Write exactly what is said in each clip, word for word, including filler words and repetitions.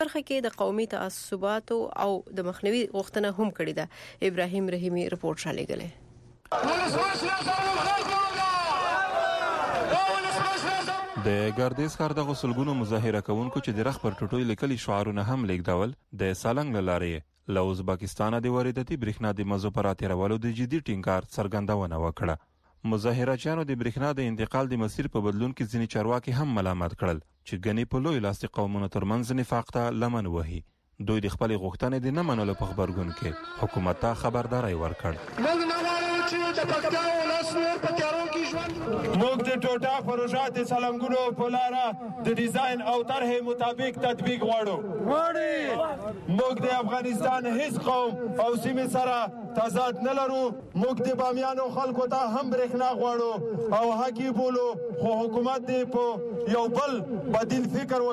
برخه کې د قومي تعصبات او د مخنیوي غوښتنه هم کړې ده. ابراهیم رحیمی رپورټ را لېږلی. د ګردیز ښار د غسلګونو مظاهره کوونکو چې د رخ پر ټوټوي لیکلي شعارونه هم لیږدول د سالنګ له لارې له ازبکستانه د وارداتي برېښنا د مزو پر راتېرولو د جدي ټینګار څرګندونه وکړه. مظاهرچیانو د برېښنا د انتقال د مسیر په بدلون کې ځینې چارواکي هم ملامت کړل چې ګنې په لوی لاس د قومونو ترمنځ نفاق ته لمن وهي. دوی د خپلې غوښتنې د نه منلو په غبرګون کې حکومت ته خبرداری ورکړ. موږ د ټوټا پروژه د سالنګونو په لاره د ډیزاین او طرحې مطابق تطبیق غواړو. موږ د افغانستان هیڅ قوم او سیمې سره تضاد نه لرو. موږ د بامیانو خلکو ته هم برېښنا غواړو او حق یې بولو، خو حکومت دې په یو بل بدیل فکر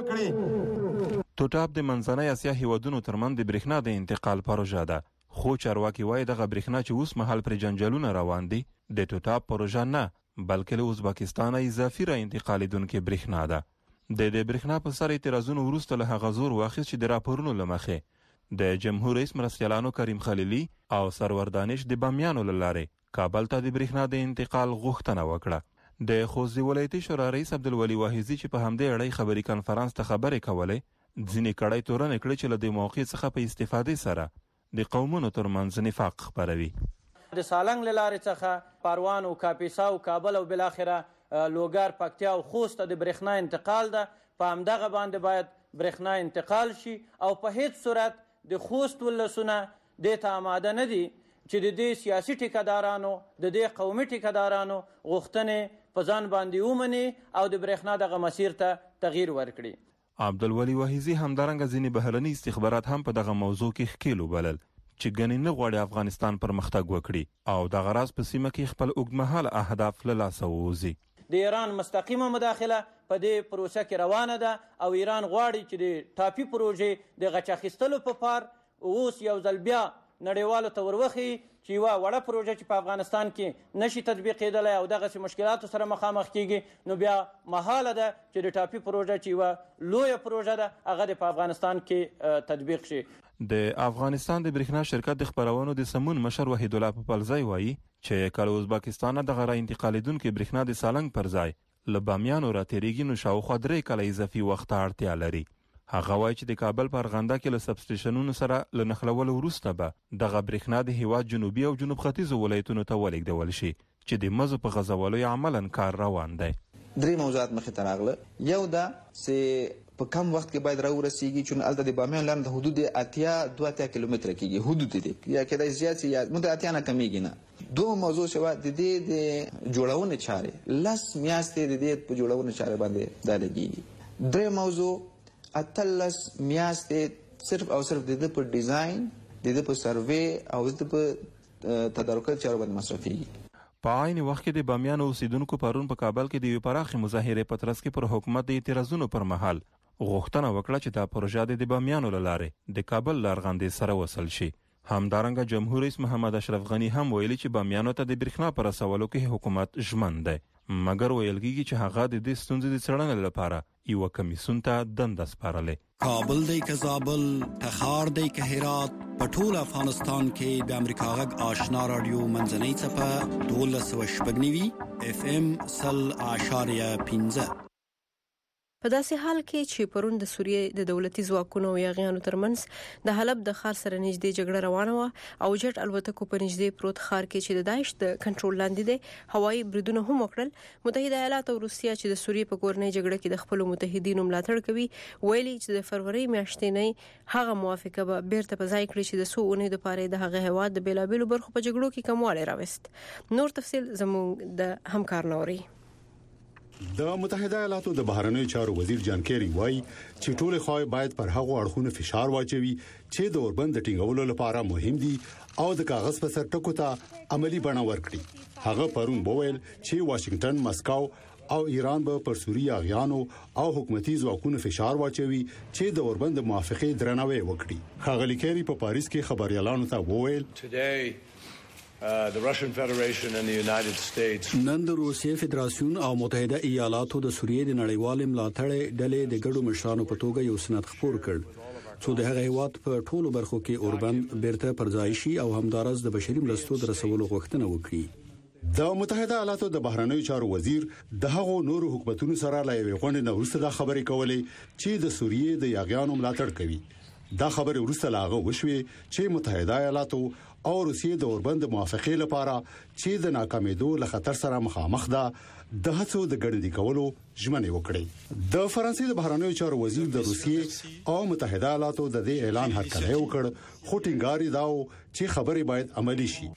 وکړي. ټوټاپ د منځنۍ اسیا هیوادونو ترمنځ د برېښنا د انتقال پروژه ده، خو چارواکي وایي دغه برېښنا چې اوس مهال پرې جنجالونه روان دي د ټوټاپ پروژه نه بلکې له ازبکستانه اضافي را انتقالېدونکې برېښنا ده. د دې برېښنا په سر اعتراضونو وروسته له هغه زور واخیست چې د راپورونو له مخې د جمهور رئیس مرستیالانو کریم خلیلي او سرور دانش د بامیانو له لارې کابل ته د برېښنا د انتقال غوښتنه وکړه. د خوست ولایتي شورا رئیس عبدالولي واحظي چې په همدې اړه خبري کنفرانس ته خبرې کولې، ځینې کړۍ تورنې کړې چې له دې موقع څخه په استفادې سره د قومونو ترمنځ نفاق خپروي. د سالنګ له لارې څخه پروان او کاپیسا او کابل او بالاخره لوګر، پکتیا او خوست ته د برېښنا انتقال ده. په همدغه باندې باید برېښنا انتقال شي او په هیڅ صورت د خوست ولسونه دې ته آماده نه دي چې د دې سیاسي ټیکهدارانو د دې قومي ټیکهدارانو غوښتنې په ځان باندې ومني او د برېښنا دغه مسیر ته تغییر ورکړي. عبدالولي واحظي همدارنګه ځینې بهرني استخبارات هم په دغه موضوع کې ښکیل وبلل چې ګنې نه غواړي افغانستان پرمختګ وکړي او دغه راز په سیمه کې خپل اوږدمهاله اهداف له لاسه ووځي. د ایران مستقیمه مداخله په دې پروسه کې روانه ده او ایران غواړي چې د ټاپي پروژې د غچ اخیستلو په پار اوس یو ځل بیا نړیوالو ته وروخي چې یوه وړه پروژه چې په افغانستان کې نشي تطبیقېدلی او دغسې مشکلاتو سره مخامخ کیږي، نو بیا محاله ده چې د ټاپي پروژه چې یوه لویه پروژه ده هغه د په افغانستان کې تطبیق شي. د افغانستان د برېښنا شرکت د خپرونو د سمون مشر وحید الله پپلزی وایي چې کله ازبکستان دغه را انتقالېدونکې برېښنا د سالنګ پر ځای له بامیانو راتېرېږي نو شاوخوا درې کاله اضافي وخت ته اړتیا لري. هغه وایي چې د کابل په ارغنده کې له سبسټیشنونو سره له نښلولو وروسته به دغه برېښنا د هیواد جنوبي او جنوب ختیځو ولایتونو ته ولېږدول شي چې د مزو په غځولو عملاً کار روان دی. درې موضوعات مخې ته راغله. یو دا چې په کم وخت کې باید راورسیږي چې هلته د بامیان لاره د حدود اتیا دوه اتیا کیلومتره کېږي، حدود دي یا کېدای زیات شي یا مونږ اتیا نه کمیږي نه. دوه موضوع چې د دې د جوړونې چارې لس میاشتې د دې په جوړونې چارې باندې دا لګېږي. درې موضوع اتلس میاشتې صرف او صرف د دې په ډیزاین، د دې په سروې او د دې په تدارکات چارو باندې مصرفېږي. په عین وخت کې د بامیانو اوسیدونکو پرون په کابل کې د یوې پراخې مظاهرې په ترڅ کې پر حکومت د اعتراضونو پر مهال غوښتنه وکړه چې دا پروژه د بامیانو له لارې د کابل له ارغندې سره وصل شي. همدارنګه جمهور رئیس محمد اشرف غني هم ویلي چې بامیانو ته د برېښنا په رسولو کې حکومت ژمن دی، مګر ویل کېږي چې هغه د دې ستونزې د څېړنې لپاره یوه کمیسیون ته دنده سپارلې. کابل دی که زابل، تخار دی که هرات، په ټول افغانستان کې د امریکا غږ آشنا راډیو منځنۍ څپه دولس سوه شپږ نوي اف ام سل اعشاریه پنځه. په داسې حال کې چې پرون د سوریې د دولتي ځواکونو او یاغیانو ترمنځ د حلب د ښار سره نږدې جګړه روانه وه او جټ الوتکو په نږدې پروت ښار کې چې د داعش د کنټرول لاندې دی هوایي بریدونه هم وکړل. متحده ایالات او روسیه چې د سوریې په کورنۍ جګړه کې د خپلو متحدینو ملاتړ کوي ویلي چې د فروری میاشتې نه هغه موافقه به بیرته په ځای کړي چې د څو اونیو دپاره د هغه هیواد د بېلابېلو برخو په جګړو کې کموالی راوست. نور تفصیل زموږ د همکار نوري. د متحده ایالاتو د بهرنیو چارو وزیر جان کیری وایي چې ټول خواهی باید پر هغو اړخونو فشار واچوي چې د اوربند ټینګولو لپاره مهم دي او د کاغذ په سر ټکو ته عملی بڼه ورکړي. هغه پرون وویل چې واشنگټن، مسکو او ایران به پر سوریه اغیانو او حکومتي ځواکونو فشار واچوي چې د اوربند موافقه درناوی وکړي. ښاغلي کیری په پاریس کې خبريالانو ته وویل Uh, the Russian Federation and the United States. نن د روسیې فدراسیون او متحده ایالاتو د سوریې د نړیوال ملاتړ ډلې د ګډو مشرانو په توګه یو سند خپور کړ څو د هغه هیواد په ټولو برخو کې اوربند بیرته پرځایشي او همدارس د بشري مرستو د رسولو غوښتنه وکړي. د متحده ایالاتو د بهرنیو چارو وزیر د هغو نورو حکومتونو سره لا یوې غونډې نه وروسته دا خبرې کولې چې د سوریې د یاغیانو ملاتړ کوي. دا خبرې وروسته لاغه وشوي چې متحده ایالاتو او روسیې د اوربند موافقې لپاره چې د ناکامېدو له خطر سره مخامخ ده د هڅو د ګړندي کولو ژمنه وکړه. د فرانسې د بهرنیو چارو وزیر د روسیې او متحده ایالاتو د دې اعلان هرکلی وکړ، خو ټینګار داو چې خبرې باید عملی شي.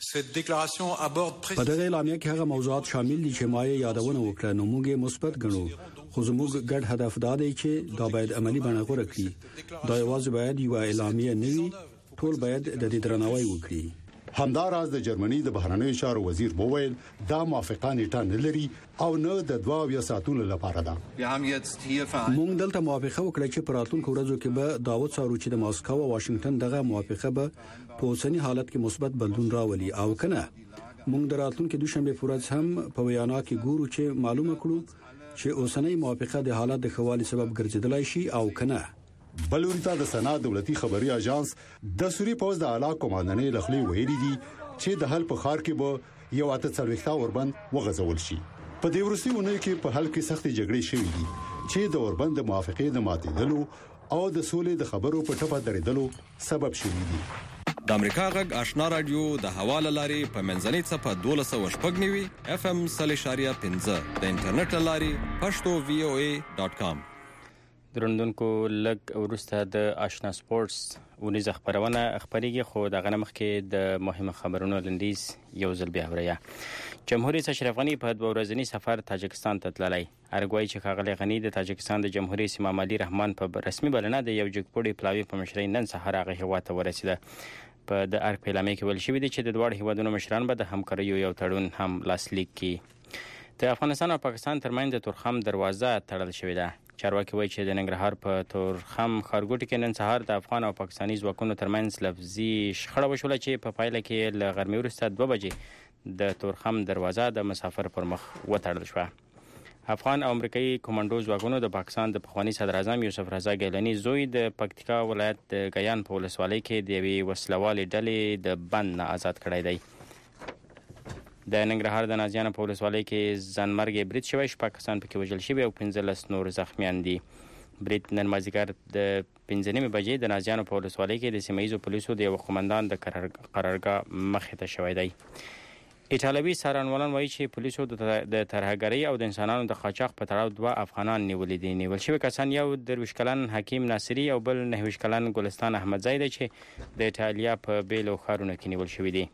په دغه اعلامیه کې هغه موضوعات شامل دي چې ما یې یادونه وکړه، نو موږ مثبت ګڼو، خو زموږ ګډ هدف دا دی چې دا باید عملی بڼه غوره کړي. دا یوازې باید یو اعلامیه نه وي، ټول باید د دې درناوی وکړي. همداراز د جرمني د بهرنیو چارو وزیر وویل دا موافقه نیټه نه لري او نه د دوه یا ساتونو لپاره ده. موږ دلته موافقه وکړه چې په راتلونکو ورځو کې به داوود څارو چې د ماسکو او واشنگټن دغه موافقه به په اوسنی حالت کې مثبت بدلون راولي او کنه. موږ د راتلونکو دوشنبه په ورځ هم په ویانا کې ګورو چې معلومه کړو چې اوسنی موافقه د حالت د خوالي سبب ګرځیدلای شي او کنه. بلوريتا د سنا دولتي خبري اژانس د سوري پوز د اعلی کمانډنۍ لخوا ویلي دي چې د حل په خار کې به یو اته څلويخته اوربند وغځول شي. په دې ورسي ونه کې په حل کې سختي جګړې شوې دي چې د اوربند موافقې د ماتېدلو او د سولې د خبرو په ټپه درېدلو سبب شوې دي. د امریکا غږ آشنا رادیو د حواله لاري په منځنۍ صفه دولسه وشپګنیوي اف ام صلیشاریا پنځه د انټرنیټ لاري پښتو وی او ای ډاٹ کام. درندونکو لګ ورسته د آشنا سپورتس ونیزه خبرونه خبريږي، خو د غنمخ کې د مهمه خبرونو لندیز یو ځل بیا وریا. جمهوریت اشرف غنی په دوه ورځنی سفر تاجکستان ته تللی. ارګوای چې ښاغلی غنی د تاجکستان د جمهوریت امام علي رحمان په رسمي بلنه د یو جګپوړي پلاوي په مشرۍ نن سهار هغه هیواد ته ورسېده. په د ارګ په اعلامیه کې ویل شوي دي چې د دواړو هیوادونو مشران به د همکاریو یو تړون هم لاسلیک کړي. د افغانستان او پاکستان ترمنځ د تورخم دروازه تړل شوې ده. چارواکي وایي چې د ننګرهار په تورخم ښارګوټي کې نن سهار د افغان او پاکستاني ځواکونو ترمنځ لفظي شخړه وشوله چې په پایله کې له غرمې وروسته دوه بجې د تورخم دروازه د مسافر پر مخ وتړل شوه. افغان او امریکایي کمانډو ځواکونو د پاکستان د پخواني صدر اعظم یوسف رضا ګیلاني زوی د پکتیکا ولایت د ګیان په ولسوالۍ کې د یوې وسلوالې ډلې د بند نه آزاد کړی دی. د ننګرهار د نازیانو په ولسوالۍ کې ځانمرګي برید شوی، شپږ کسان پکې وژل شوي او پنځلس نور زخمیان دي. برید نن مازدیګر د پنځه نیمې بجې د نازیانو په ولسوالۍ کې د سیمه ییزو پولیسو د یو قومندان د قرارګاه مخې ته شوی دی. ایټالوي څارنوالان وایي چې پولیسو د ترهګرۍ او د انسانانو د قاچاق په تړاو دوه افغانان نیولي دي. نیول شوي کسان یو درویشت کلن حکیم ناصري او بل نهه کلن ګلستان احمدزی دی چې د ایټالیا په بیلو ښارونو کې نیول شوي دي.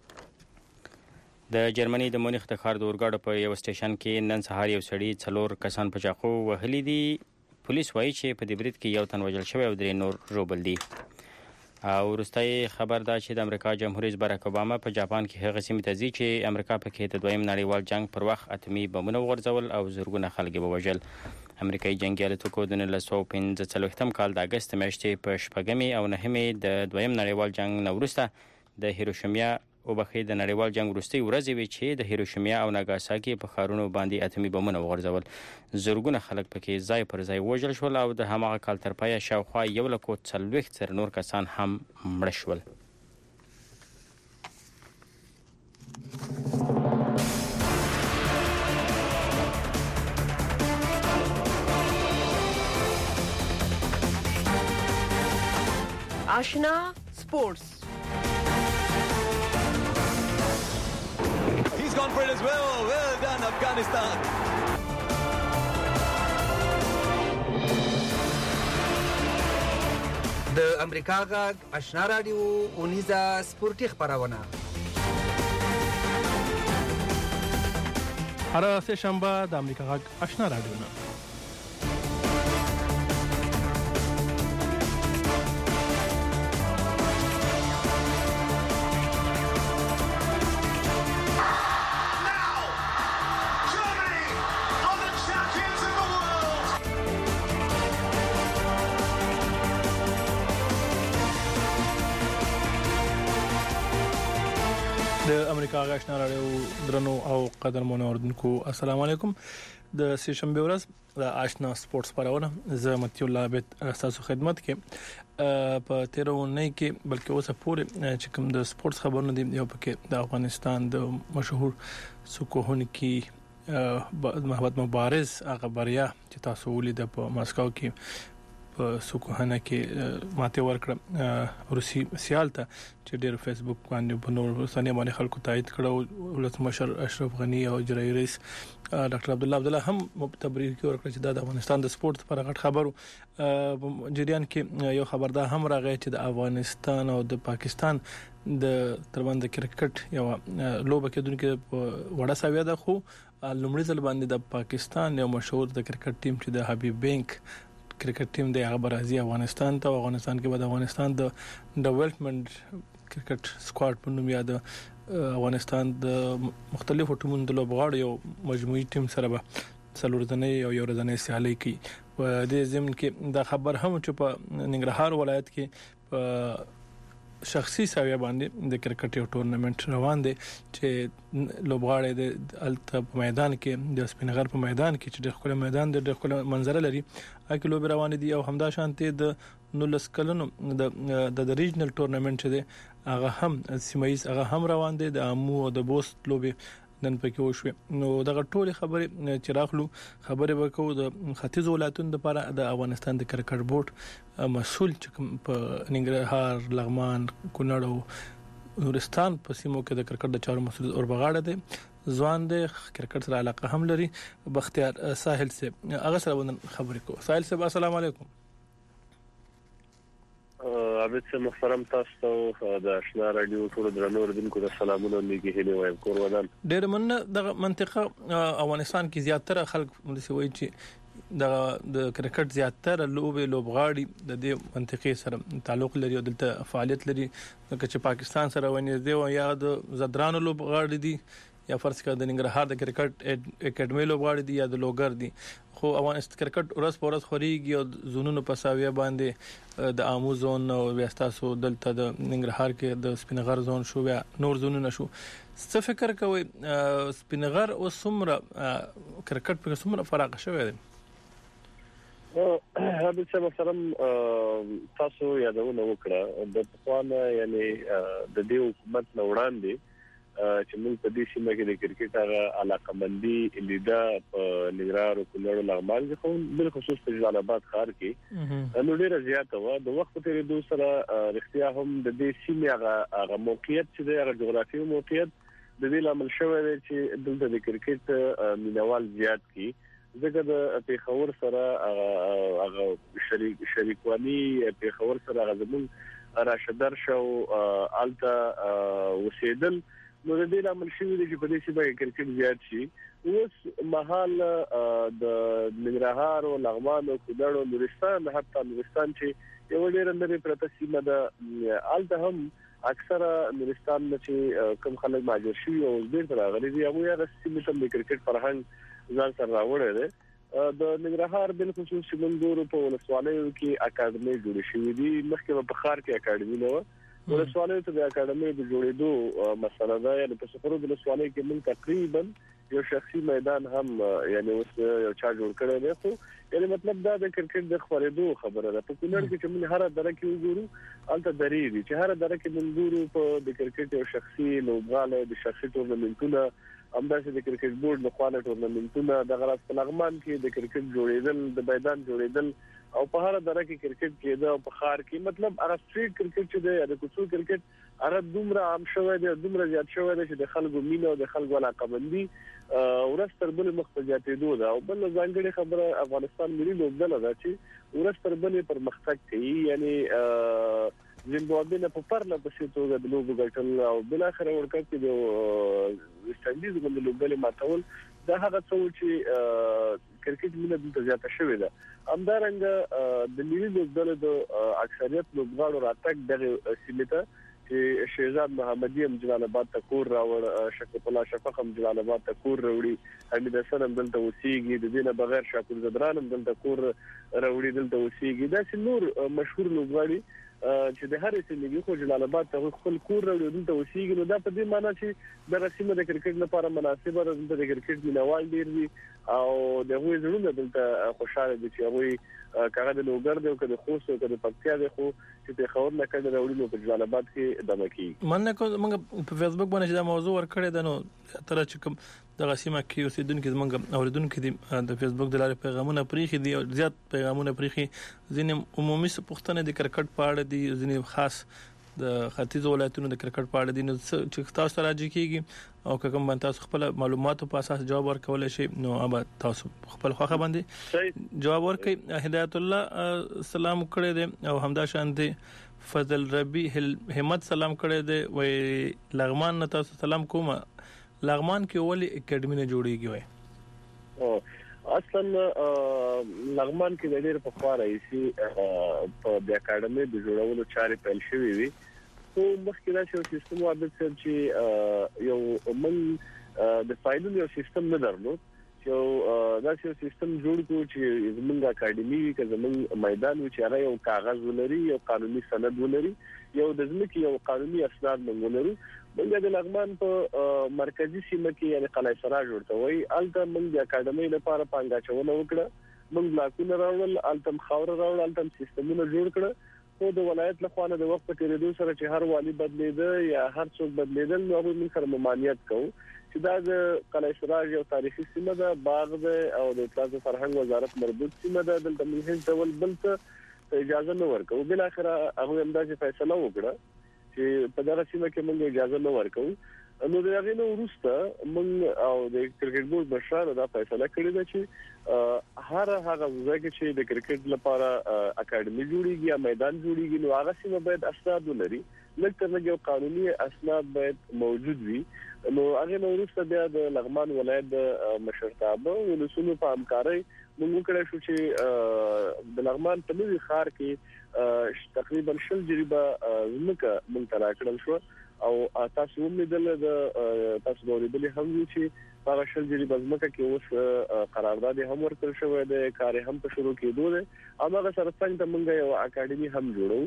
د جرمني د مونیخ د ښار د اورګاډو په یو سټیشن کې نن سهار یو سړي څلور کسان په چاقو وهلي دي. پولیس وایي چې په دې برید کې یو تن وژل شوی او درې نور ژوبل دي. او وروستی خبر دا چې د امریکا جمهور رئیس باراک اوباما په جاپان کې هغه سیمې ته ځي چې امریکا پکې د دویم نړیوال جنگ پر وخت اتمي بمونه وغورځول او زرګونه خلک یې ووژل. امریکایي جنګي الوتکو د نولس سوه پنځه څلوېښتم کال د اګست میاشتې په شپږمې او نهمې د دویم نړیوال جنگ نه وروسته د هیروشیما وبخښئ د نړیوال جنگ وروستۍ ورځې وې چې د هیروشیما او ناګاساکي په ښارونو باندې اتمي بمونه وغورځول. زرګونه خلک پکې ځای پر ځای وژل شول او د هماغه کال تر پایه شاوخوا یو لکو څلوېښت زره نور کسان هم مړه شول. آشنا سپورتس. He's gone for it as well. Well done, Afghanistan. د امریکا غږ آشنا رادیو اونیزه سپورتي خبرونه. هر سه شنبه د امریکا غږ آشنا رادیو نه د امریکا غږ آشنا رادیو درنو او قدرمنو اوردونکو السلام علیکم. د سه شنبه ورځ د آشنا سپورتس خبرونه زه متي الله عبد تاسو خدمت کې. په تیرونه کې بلکې اوسه پورې چې کوم د سپورتس خبرونه دي یو پکې د افغانستان د مشهور سکوهونکي محمد مبارز هغه بریا چې تاسو ولید په ماسکو کې په سکوهنه کې ماته ورکړه روسي سیال ته چې ډېر فیسبوک باندې په نور ثانیه باندې خلکو تایید کړو ولسمشر اشرف غنی او اجرایي رئیس ډاکټر عبد الله عبد الله هم تبریر کې ورکړه چې د افغانستان د سپورت پر غټ خبرو جریان کې یو خبر دا هم راغی چې د افغانستان او د پاکستان د ترمن د کرکټ یو لوبه کېدونکو وړه ساویه ده خو لومړی ځل باندې د پاکستان یو مشهور د کرکټ ټیم چې د حبیب بینک کرکټ ټیم د هغه برازي افغانستان ته افغانستان کې بعد افغانستان د ډیولپمنٹ کرکټ سکواډ په نوم یاد افغانستان د مختلفو ټیمونو د لوبغاړو یو مجموعي ټیم سره به څلور ځنې او یو ځنې سیالي کوي په دې ضمن کې دا خبر هم چې په ننګرهار ولایت کې په شخصي ساویه باندې د کرکټ یو ټورنمنت روان دي چې لوبغاړي د الته په میدان کې د سپینغر په میدان کې چې د خپل میدان د خپل منظر لري اکه لوب روان دي او همدا شانته د نولس کلونو د د ریجنل ټورنمنت چې دی هغه هم سیمایز هغه هم روان دي د امو او د بوست لوبي نن پکې وشو نو دغه ټولې خبرې چې راخلو خبرې وکړو د ختیځ ولایتونو لپاره د افغانستان د کرکټ بورډ مسول چې په ننګرهار لغمان کونړ او نورستان په سیمو کې د کرکټ د چارو مسول اور بغاړه دي ځوان د کرکټ سره علاقه هم لري بختیار ساحل سے هغه سره خبرې کو ساحل سے السلام علیکم عابد سے محترم تاسو د آشنا رادیو ټول درنو ردونکو ته سلامونه نیکی هلي وایم کور ودان ډېر من د منطقه افغانستان کې زیاتره خلک ملسوي چې د د کرکټ زیاتره لوبې لوبغاړي د دې منطقې سره تعلق لري او دلته فعالیت لري چې پاکستان سره ونې دی او یا د زدرانو لوبغاړي دي یا فرض کړه د ننګرهار د کرکټ اکیډمي لوبغاړي دي یا د لوګر دي خو افغانستان کرکټ ورځ په ورځ خوريږي او زونونو په ساویه باندې د امو زون او ویستاسو دلته د ننګرهار کې د سپینغر زون شو یا نور زونونه شو څه فکر کوي سپینغر او سمره کرکټ په سمره فرق شوی دی هغه څه مثلا تاسو یادونه وکړه د پخوانه یعنی د دې حکومت نه وړاندې چې موږ په دې سیمه کې د کرکټ هغه علاقمندي لیدا په ننګرهار او کونړ لغمان کې خو بل خصوص په جلال آباد ښار کې نو ډیره زیاته و د وخت په تیریدو سره رښتیا هم د دې سیمه هغه هغه موقعیت چې د هغه جغرافیوي موقعیت د دې لامل شوی دی چې دلته د کرکټ مینوال زیات کی دغه د پیښور سره هغه شریک شریکوالي پیښور سره هغه زمون راشدر شو الته وسیدل نو د دې عمل شوی دی چې په دې سیمه کې کرکټ زیات شي اوس محل د ننګرهار او لغمان او کونړ او نورستان حتی نورستان چې یو ډېر اندرې پرته سیمه ده الته هم اکثره نورستان چې کم خلک ماجر شي او ډېر تر غلي دي هغه یې سیمه ته د کرکټ فرهنګ ځان سره راوړی دی د ننګرهار بل خصوص چې منګورو په ولسوالۍ کې اکاډمي جوړ شوې دي مخکې په خار کې اکاډمي نه و ولسوالۍ ته د اکاډمي د جوړېدو مسله ده یعنی په سفرو د ولسوالۍ کې موږ تقریبا یو شخصي میدان هم یعنی اوس یو چا جوړ کړی دی خو یعنی مطلب دا د کرکټ د خورېدو خبره ده په کونړ کې چې موږ هر دره کې وګورو الته درې دي چې هر دره کې موږ ګورو په د کرکټ یو شخصي لوبغاړي د شخصي ټورنمنټونه همداسې د کرکټ بورډ له خوا ټورنمنټونه د غرض په لغمان کې د کرکټ جوړېدل د میدان جوړېدل او په هر دره کې کرکټ کېده او په خار کې مطلب هغه سټریټ کرکټ چې دی د کوڅو کرکټ هغه دومره عام شوی دی دومره زیات شوی دی چې د خلکو مینه او د خلکو علاقمندي ورځ تر بلې مخ په زیاتېدو ده او بل ځانګړې خبره افغانستان ملي لوبډله ده چې ورځ تر بلې پرمختګ کوي یعنی زیمبابوې نه په پرله پسې توګه د لوبو ګټل او بل اخر ورکړ کې د ویسټ انډیز باندې لوبډلې ماتول دا هغه څه چې کرکټ مینه دلته زیاته شوې ده همدارنګه د ملي لوبډلې د اکثریت لوبغاړو راتګ دغه سیمه ته چې شهزاد محمدي هم جلال آباد ته کور راوړ شفیق الله شفق هم جلال آباد ته کور راوړي حمید حسن هم دلته اوسېږي د دې نه بغیر شاکر زدران هم دلته کور راوړي دلته اوسېږي دا چې نور مشهور لوبغاړي چې د هر سیمې خو جلال آباد ته خپل کور راوړي ته وسیږي نو دا په دې معنی چې د رسمه د کرکټ لپاره مناسبه ده د کرکټ مینوال ډیر دي او دغه زړونه دلته خوشاله دي چې هغه کاغه د لوګر دی او د خوست او د پکتیا دی خو چې په خبر نه کړي راوړي نو په جلال آباد کې دمکی مننه کوم موږ په فیسبوک باندې دا موضوع ورکړی دا نو تر چې کوم د غسیمه کې اوسیدونکو زمونږ اوریدونکو دي د فیسبوک د لارې پیغامونه پریخي دي او زیات پیغامونه پریخي ځینې عمومي پوښتنه د کرکټ په اړه دي ځینې خاص د ختیځ ولایتونو د کرکټ په اړه دي نو چې تاسو راځي کیږي او کوم باندې تاسو خپل معلوماتو په اساس جواب ورکول شي نو ابا تاسو خپل خوخه باندې جواب ورکړئ. هدایت الله سلام کړی دی او همدا شان دی فضل ربی همت سلام کړی دی وای لغمان نه تاسو سلام کوم. لغمان کې ولې اکیډمي نه جوړیږي وای؟ او اصلا لغمان کې د ډېر په خوا راځي په د اکیډمي د جوړولو چارې پیل شوې وي خو مخکې دا چې سیستم عادت چې یو من د فایلونو یو سیستم نه درلود چې دا چې سیستم جوړ کړو چې زمونږ اکیډمي کې زمونږ میدان و چې هغه یو کاغذ ولري یو قانوني سند ولري یو د ځمکې یو قانوني اسناد ولري. موږ د لغمان په مرکزی سیمه کې یعنی قلعه سراج ورته وای الته موږ د اکیډمي لپاره پانګه چونه وکړه موږ بلاکونه راوړل الته خاور راوړل الته سیستمونه جوړ کړه خو د ولایت له خوانه د وخت په تیریدو سره چې هر والی بدلیده یا هر څوک بدلیدل نو موږ سره ممانعت کوو چې دا د قلعه سراج یو تاریخي سیمه ده باغ ده او د اطلاعات فرهنګ وزارت مربوط سیمه ده دلته موږ هیڅ ډول بل څه اجازه نه ورکوو. بل اخر هغه اندازې فیصله وکړه چې په دغه سیمه کې موږ اجازه نه ورکوو. نو د هغه نو وروسته موږ او د کرکټ بورډ مشرانو دا فیصله کړې ده چې هر هغه ځای چې د کرکټ لپاره اکیډمي جوړیږي یا میدان جوړیږي نو هغه سیمه باید اسناد ولري لکه څنګه یو قانوني اسناد باید موجود وي. نو هغه نو وروسته بیا د لغمان ولایت د مشرتابه ولسونو په همکارۍ موږ وکړو شو چې د لغمان په نوي ښار کې تقریبا شل جریبه زمکه موږ ترا کړل شو او تاسو هم لیدل د تاسو ورېدل هم چې هغه شل جریبه زمکه کې اوس قرارداد هم ورکړل شوی دی کار هم په شروع کېدو دی او هغه سره څنګه موږ یو اکیډمي هم جوړو.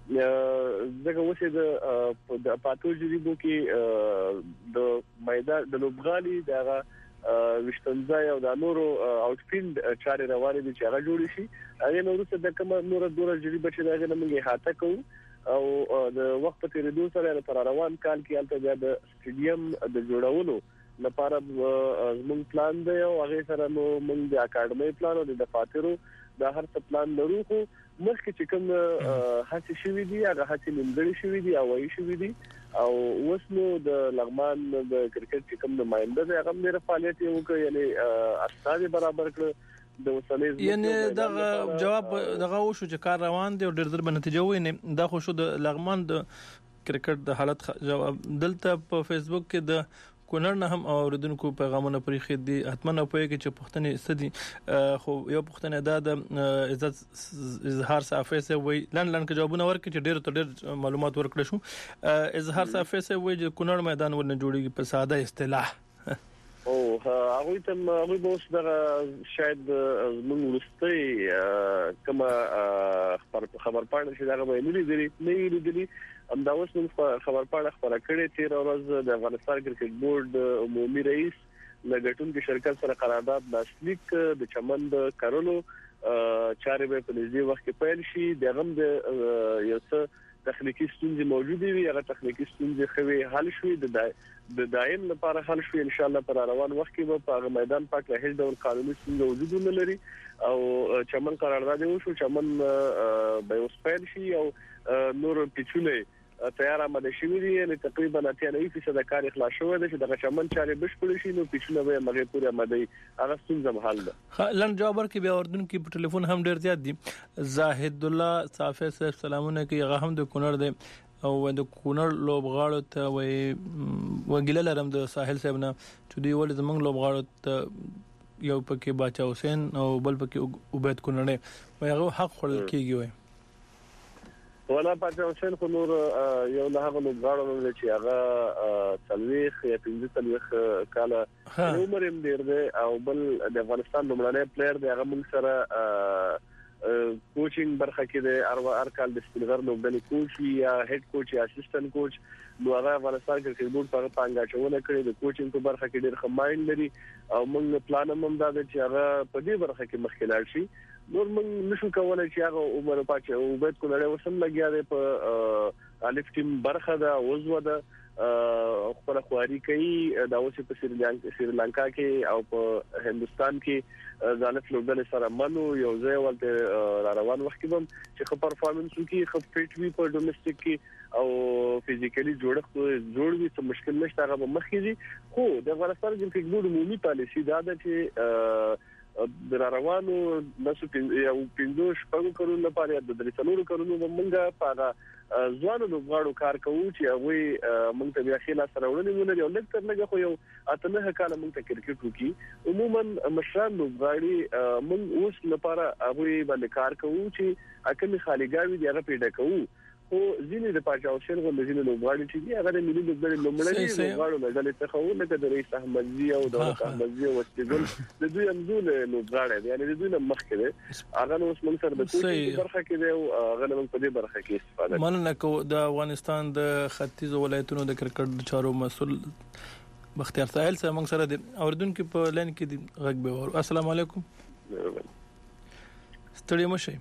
دغه وسه د پاتو جریبو کې د میدان د لوبغالي دغه وشتنځای او د نورو اوټفیلډ چارې روانې دي چې هغه جوړ شي. هغه نو وروسته د کوم نور دوره جریبه چې دغه موږ هاته کوو او د وخت په تیریدو سره پر روان کال کې البته بیا د سټیډیم د جوړولو لپاره زموږ پلان دی او هغه سره نو موږ د اکیډمي پلان او د دفاترو د هر څه پلان لرو خو مخکې چې کوم هڅې شوې دي هغه هڅې نیمګړې شوې دي او وايي شوې دي او وسنو د لغمان د کرکټ چې کوم نمائنده دی هغه ډېر فعالیت وکړي یعنی اسناد برابر کړ د وسلې یعنی دغه جواب دغه وشو چې کار روان دی او ډېر ډېر نتیجه ویني دا خو شو د لغمان د کرکټ د حالت جواب دلته په فیسبوک کې د کونړ نه هم اوریدونکو پیغامونه پرې خېدي حتمن په کې چې پښتنې ستدي خو یو پښتنه دا د عزت اظهار صافي سه وی لن لن کې جوابونه ورکړي چې ډېر ته ډېر معلومات ورکړل شو اظهار صافي سه وی چې کونړ میدان ورنه جوړیږي په ساده اصطلاح او هغه تم هغه اوس دا شاید موږ ورستي کما خبر پاڼه چې دا به نه لري نه لري ام دا اوس موږ خبر پاڼه خبره کړې تیر ورځ د افغانستان کرکټ بورډ عمومي رئیس لګټونکو شرکت سره قرارداد لاسلیک د چمن د کارولو چارې به په نږدې وخت کې پیل شي د غم د یو څه تخنیکی ستونزې موجوده وي هغه تخنیکی ستونزې خوي حل شوي د د دایم لپاره حل شوي ان شاء الله پر روان وخت کې په میدان پاک له هیڅ ډول قانوني ستونزې وجود نه لري او چمن قرارداد وشو چمن به اوس پیل شي او نور پیچونه تیار آماده شوی دی یعنی تقریبا اتیا نه فیصد کار اخلاص شوی دی چې د چمن چارې بشپړ شي نو پیچونه به مغه پوره آماده هغه څنګه حل ده. لن جواب ورکړي بیا اردن کې په ټلیفون هم ډیر زیات دي. زاهد الله صافی صاحب سلامونه کوي هغه هم د کونړ دی او د کونړ لوبغاړو ته وي وګیله لرم د ساحل صاحب نه چې دی ول زمنګ لوبغاړو ته یو پکې باچا حسین او بل پکې عبید کونړ وي هغه حق خپل کیږي وي ولا باچا حسین خو نور یو له هغه لوبغاړو چې هغه تلويخ یا پنځه تلويخ کاله عمر هم ډیر دی او بل د افغانستان لومړنی پلیئر دی هغه موږ سره کوچینګ برخه کې د اروا ارکال د سپینغر لوبډلې کوچ یا هډ کوچ یا اسسټنټ کوچ نو هغه افغانستان کرکټ بورډ په پانګه چونه کړې د کوچینګ په برخه کې ډېر خماین لري او موږ پلان هم دا د چې هغه په دې برخه کې مخکې لاړ شي نور موږ نشو کولای چې هغه عمر پاتې او باید کولای وسم لګیا دی په الف ټیم برخه دا وزو ده خپل خواري کوي دا اوس په سریلانکا کې او په هندستان کې ځانت لوبډلې سره منو یو ځای ولته روان وخت کې هم چې خپل پرفارمنس کوي خپل فټ وی په ډومېسټک کې او فزیکلی جوړښت جوړ وي څه مشکل نشته هغه مخکې خو د افغانستان کرکټ بورډ عمومي پالیسي دا ده چې د روانو نسو یو پنځه شپږ کروڑ لپاره د درې څلور کروڑ موږ په ځوانو لوبغاړو کار کوو چې هغه موږ ته بیا خلا سره وړاندې مونږ یو لکه لږه خو یو اتنه کاله موږ ته کرکټ وکي عموما مشران لوبغاړي موږ اوس لپاره هغه باندې کار کوو چې اکه خالګاوي دی هغه پیدا کوو خو ځینې د پاچاوشن غو د ځینې لوبغاړي چې دی هغه د ملي لوبډلې لومړني لوبغاړو نه ډلې څخه و لکه د رئیس احمدزي او د احمدزي او استګل د دوی همزول لوبغاړي یعنی د دوی نه مخکې دی هغه نو اوس موږ سره د کوچ برخه کې دی او هغه موږ په دې برخه کې استفاده کوو مننه کو د افغانستان د ختیځ ولایتونو د کرکټ چارو مسول بختیار ساحل سره موږ سره د اوردونکو په لین کې دی غږ به ور السلام علیکم ستړي مشه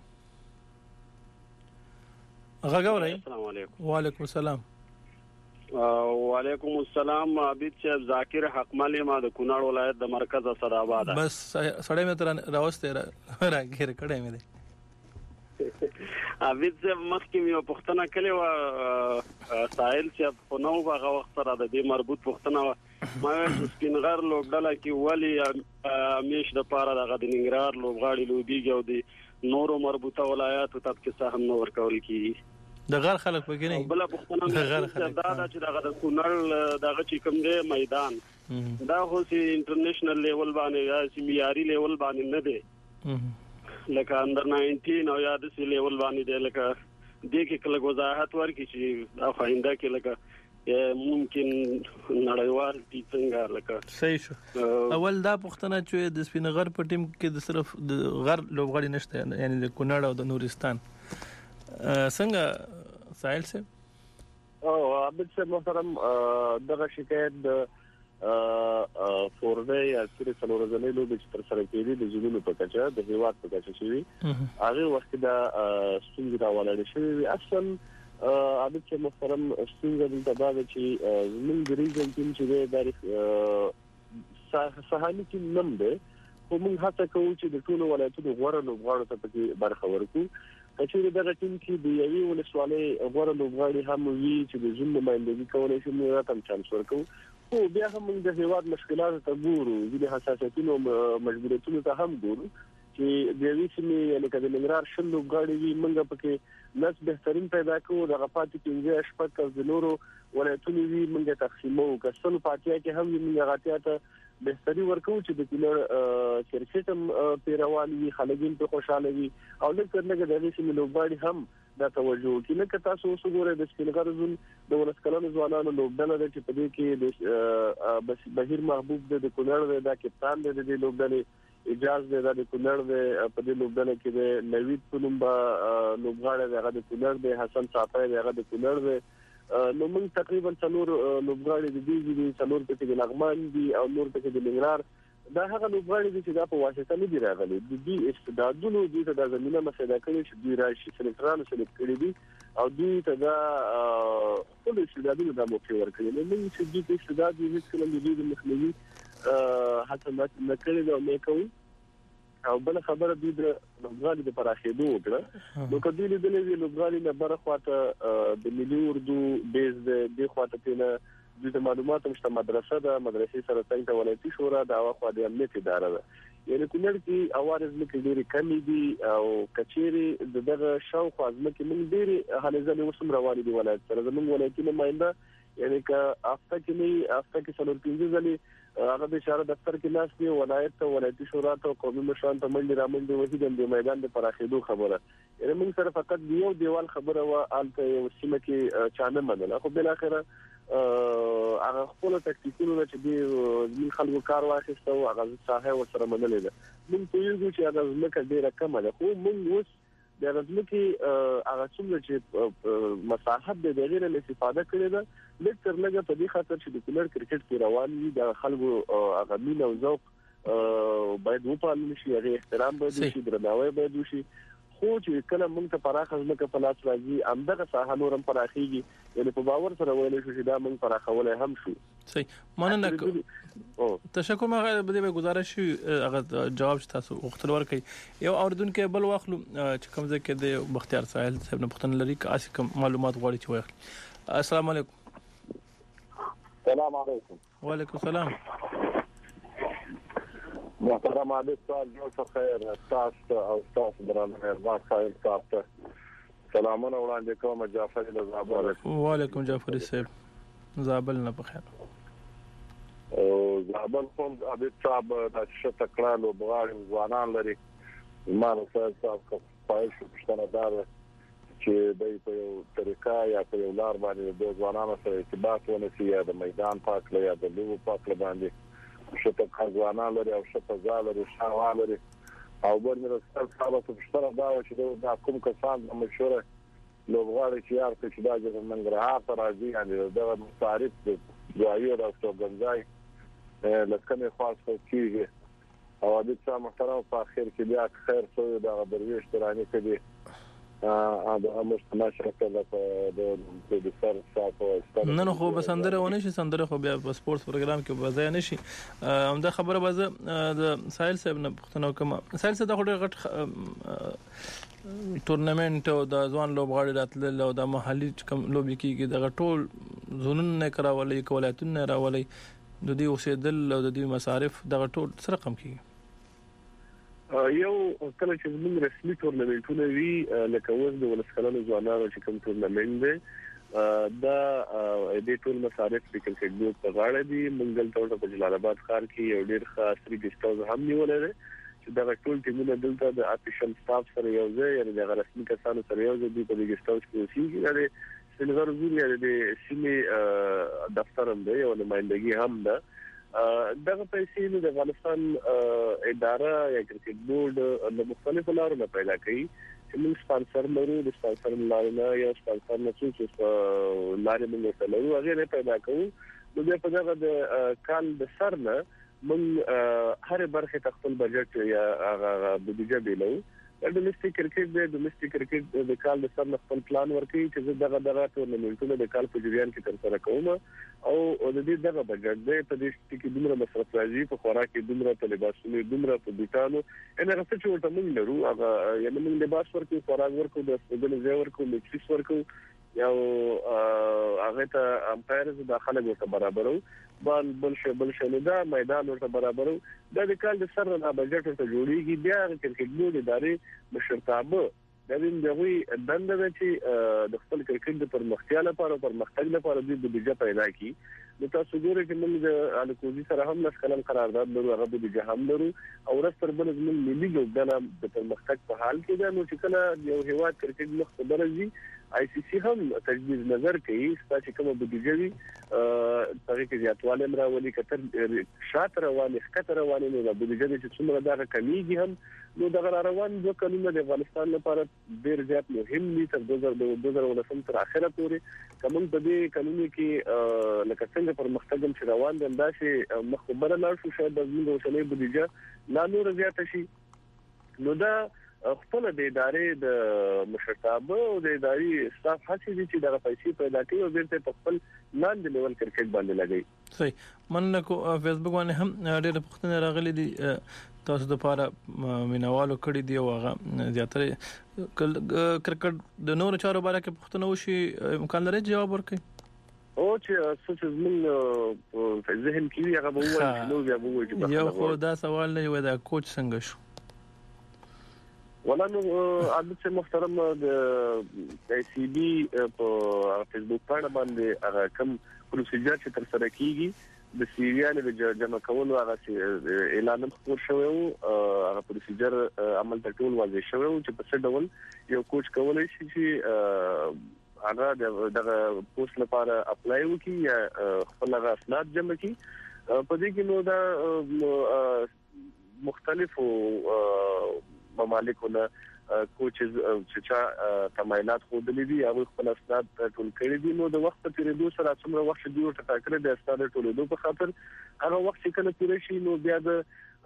غاګورای السلام علیکم وعلیکم السلام وعلیکم السلام عبید صاحب ذاکر حقمل ما د کونړ ولایت د مرکز اسدآباد بس سړی مې تر راوسته راګیر کړه مې ده عبید صاحب مخکې یو پښتنه کلی و ساحل چې په نو هغه وخت سره د دې مربوط پښتنه ما سپینغر لوبډله کې ولی همیش د پاره دغه د ننګرهار لوبغاړي لوبيږي او د نورو مربوطه ولایاتو ته کې سهم نور کول کیږي د غر خلک پکې نه بل پښتنه د غر خلک دا چې دغه د کونړ دغه چې کوم دی میدان دا خو سي انټرنیشنل لیول باندې یا سیمیاري لیول باندې نه دی لکه اندر ناینټین او یا د سی لیول باندې دی لکه دې کې کله وضاحت ورکړي چې دا خوینده کې لکه ممکن نړیوال دي څنګه لکه صحیح شو اول دا پښتنه چې د سپینغر په ټیم کې د صرف د غر لوبغاړي نشته یعنی د کونړ او د نورستان څنګه ساحل سے او عبد صاحب محترم دغه شکایت د فورډي یا سری څلور ځلې لوبې چې تر سره کېدي د زمونو په کچه د هیواد په کچه شوی هغه وخت دا ستونزې راولاړې شوی اصلا عبد صاحب محترم ستونزې د تبادل چې زمون د ریجن ټیم چې د سهامي ټیم نم ده خو موږ هڅه کوو چې د ټولو ولایتونو غوړه لوبغاړو ته پکې برخه ورکړو کچېره دغه ټیم کې د یوې ولسوالۍ غوړه لوبغاړي هم وي چې د زوم نمائندګي کولای شي موږ هم چانس ورکړو خو بیا هم موږ د هیواد مشکلاتو ته ګورو ځینې حساسیتونو مجبوریتونو ته هم ګورو چې د یوې سیمې یعنی کله ننګرهار شل لوبغاړي وي موږ پکې نس بهترین پیدا کوو د غفاتي پنځه شپږ کس د نورو ولایتونو وي موږ تقسیمو کسل پاتیا کې هم موږ غاتیا ته بهتري ورکو چې د کلر کرکټ هم پیروان وي خلګین په خوشاله وي او لکه لکه د دې سیمې لوبغاړي هم دا توجه کوي لکه تاسو اوس وګورئ د سپینغر زون د ولسکلانو ځوانانو لوبډله چې په دې کې د بهیر محبوب د کونړ د کپتان د دې لوبډله اجازه ده د کونړ د په دې لوبډله کې د نوید پلمبا لوبغاړي دغه د کونړ د حسن صافی دغه د کونړ د نو موږ تقریبا څلور لوبغاړي د دې دي څلور په کې د لغمان دي او نور په کې د ننګرهار دا هغه لوبغاړي چې دا په واسطه نه دی راغلي د دې استعدادونو د د زمينه مسله کوي چې دوی راشي سلیکټرانو سلیکټ کړي دي او دوی ته دا ټول استعدادونه د موقع ورکړي نو موږ چې دې استعداد یې هیڅ کله د مخنیوي حتی نه کړی دا نه کوي او بل خبره دې د لوبغاړي د پراخېدو وکړه نو کله دې د لوبغاړي نه برخواته د ملي اردو بیس د خواته نه د معلوماتو مشته مدرسه ده مدرسې سره څنګه ولایتي شورا د اواخوا د امنیت اداره ده یعنی کونړ کې اوارز مکه ډېری کمی دي او کچېری د دغه شاوخوا ځمکې موږ ډېری حالې ځلې وسم روانې دي ولایت سره زموږ ولایتي نماینده یعنی که افته کې نه افته کې څلور پنځه ځلې هغه د اشاره دفتر کې ناس دی ولایت ته ولایتي شورا ته قومي مشران ته منډي را منډي وځي د میدان د پراخېدو خبره یعنی موږ سره فقط یو دیوال خبره و الته یو سیمه کې چانه منله خو بل اخره هغه خپل تکتیکونه چې دی خلکو کار واخیسته او هغه ساحه ورسره منلې ده موږ ته یو چې هغه ځمکه ډیره کمه ده خو موږ اوس د ځمکې هغه څومره چې مساحت د دغه نه استفاده کړې ده لکه تر لږه په دې خاطر چې د کولر کرکټ کې روان وي د خلکو هغه مين او ذوق باید وپالل شي هغه احترام باید شي درناوی باید شي خو چې کله موږ ته پراخه ځمکه په لاس راځي همدغه ساحه نورم پراخيږي یعنی په باور سره ویل شو چې دا موږ پراخولای هم شو صحیح مننه تشکر مغه به د گزارش هغه جواب تاسو وختل ورکړي یو اوردونکو بل واخلو چې کوم ځکه د بختیار ساحل صاحب نه پښتون لري که اسی کوم معلومات غواړي چې واخلي السلام علیکم السلام علیکم وعلیکم السلام محترم عادت سوال جو خیر استاد او استاد درانه مهربان صاحب تاسو سلامونه وړاندې کوم جعفر زابل وعلیکم جعفر صاحب زابل نه بخیر او زابل کوم عادت صاحب د شته کړهلو بغاړي ځوانان لري ایمان صاحب تاسو پایښ پښتنه دار چې د په یو طریقه یا په یو لار باندې د ځوانانو سره ارتباط ونسي یا د میدان پاک یا د لوبو پاک باندې شته ځوانان لري او شته ځال لري شاوال لري او ورنه رسول صاحب په پښتنه دا چې د کوم کسان د مشوره لوبغاړي چې یار چې دا د منګرهار ته راځي یعنی د مصارف د ځایو راستو ګنځای لکه خاص کیږي او د څه محترم په اخر کې بیا خیر سوی دا درویش ترانی کې ا د امر تماشا کړل په د سر صاحب نن خو بسندره ونه شي سندره خو بیا په سپورتس پروګرام کې وځای نشي هم دا خبره باز د ساحل صاحب نه پښتنو کوم ساحل صاحب د غټ ټورنمنت او د ځوان لوبغاړي راتلل او د محلي کوم لوبي کې د ټول زونن نه کراولې کولاتون نه راولې د دې اوسېدل او د دې مصارف د ټول سره کم کیږي یو کله چې موږ رسمي ټورنمنټونه وی لکه اوس د ولسکلانو ځوانانو چې کوم ټورنمنټ دی دا د ټول مصارف د کرکټ بورډ په غاړه دي منګل تور په جلال آباد ښار کې یو ډیر خاص ریګسټ هاوس هم نیولای دی چې دا ټول ټیمونه دلته د افیشل سټاف سره یو ځای یا د رسمي کسانو سره یو ځای په ریګسټ هاوس کې اوسېږي د سنغر زوري د سیمې دفتر هم دی او نمائندګي هم ده دغه پیسې د افغانستان اداره یا کرکټ بورډ د مختلفو لارو نه پیدا کړي چې موږ سپانسر لرو د سپانسر لارو یا سپانسر نه څه لارې موږ ته لرو هغه نه پیدا کوو نو بیا په دغه د کال د سر نه موږ هر برخه خپل بجټ یا هغه بودیجه بیلو د ډومېسټک کرکټ د ډومېسټک کرکټ د کال د سر نه خپل پلان ورکړي چې دغه دغه ټورنمنټونه د کال په جریان کې تر سره کوم او د دې دغه بجټ د په دې کې دومره مصرف راځي په خوراک کې دومره په لباسونو دومره په بوتانو ان هغه څه چې ورته موږ لرو هغه یعنی موږ لباس ورکو خوراک ورکو د سپګل ځای ورکو لکسیس ورکو یو هغه ته امپایرز داخله ورته برابرو بال بل شي بل شي دا میدان ورته برابرو د کال د سر نه بجټ ته جوړیږي بیا کرکټ بورډ ادارې مشرتابه د دې دغه دنده چې د خپل کرکټ د پرمختیا لپاره او پرمختګ لپاره د بودیجه پیدا کی نو تاسو ګورئ چې موږ د الکوزي سره هم نسکلن قرارداد لرو هغه بودیجه هم لرو او رستر بل زموږ ملي لوبډله د پرمختګ په حال کې ده نو چې کله یو هیواد کرکټ مخ ته درځي آی سی سی هم تجویز نظر کوي چې کومه بودیجه وي هغه کې زیاتوالی راولي کتر شاته رواني ښکته رواني نو د بودیجه چې څومره دا کمیږي هم نو د روان د قانون د افغانستان لپاره ډیر زیات مهم دي تر دوه زره ولسم تر اخره پورې کوم په دې قانون کې لکه څنګه پرمختګ چې روان دي دا چې مخبره لا شو شاید د موږ اوسنۍ بودیجه لا نور زیات شي نو دا خپل د ادارې د مشرتابه او د اداري سټاف هڅې دي چې دغه پیسې پیدا کړي او بیرته په خپل لاندې لیول کرکټ باندې لګي صحیح مننه کو فیسبوک باندې هم ډېر پښتنه راغلي دي تاسو د لپاره مینوالو کړي دی او هغه زیاتره کرکټ د نور چارو باره کې پښتنه وشي امکان لري جواب ورکړي او چې څه زمون په ذهن کې هغه به وایي نو بیا به وایي یو خو دا سوال نه وي دا کوچ څنګه شو ولانو عادت محترم د ای سی بي په فیسبوک باندې باندې هغه کوم پروسیجر چې تر سره کیږي د سیریانو د جمع کولو هغه اعلان خپور شوی او هغه پروسیجر عمل ته ټول واضح شوی او چې په څه ډول یو کوچ کولای شي چې هغه د پوسټ لپاره اپلای وکړي یا خپل اسناد جمع کړي. په دې کې نو دا مختلفو ممالکونو کوچز چې چا تمایلات خو د دې هغه خپل اسناد ټول کړی دي. نو د وخت په تیریدو سره څومره وخت دی ورته ټاکل د اسناد ټولېدو په خاطر هغه وخت چې کله پوره شي نو بیا د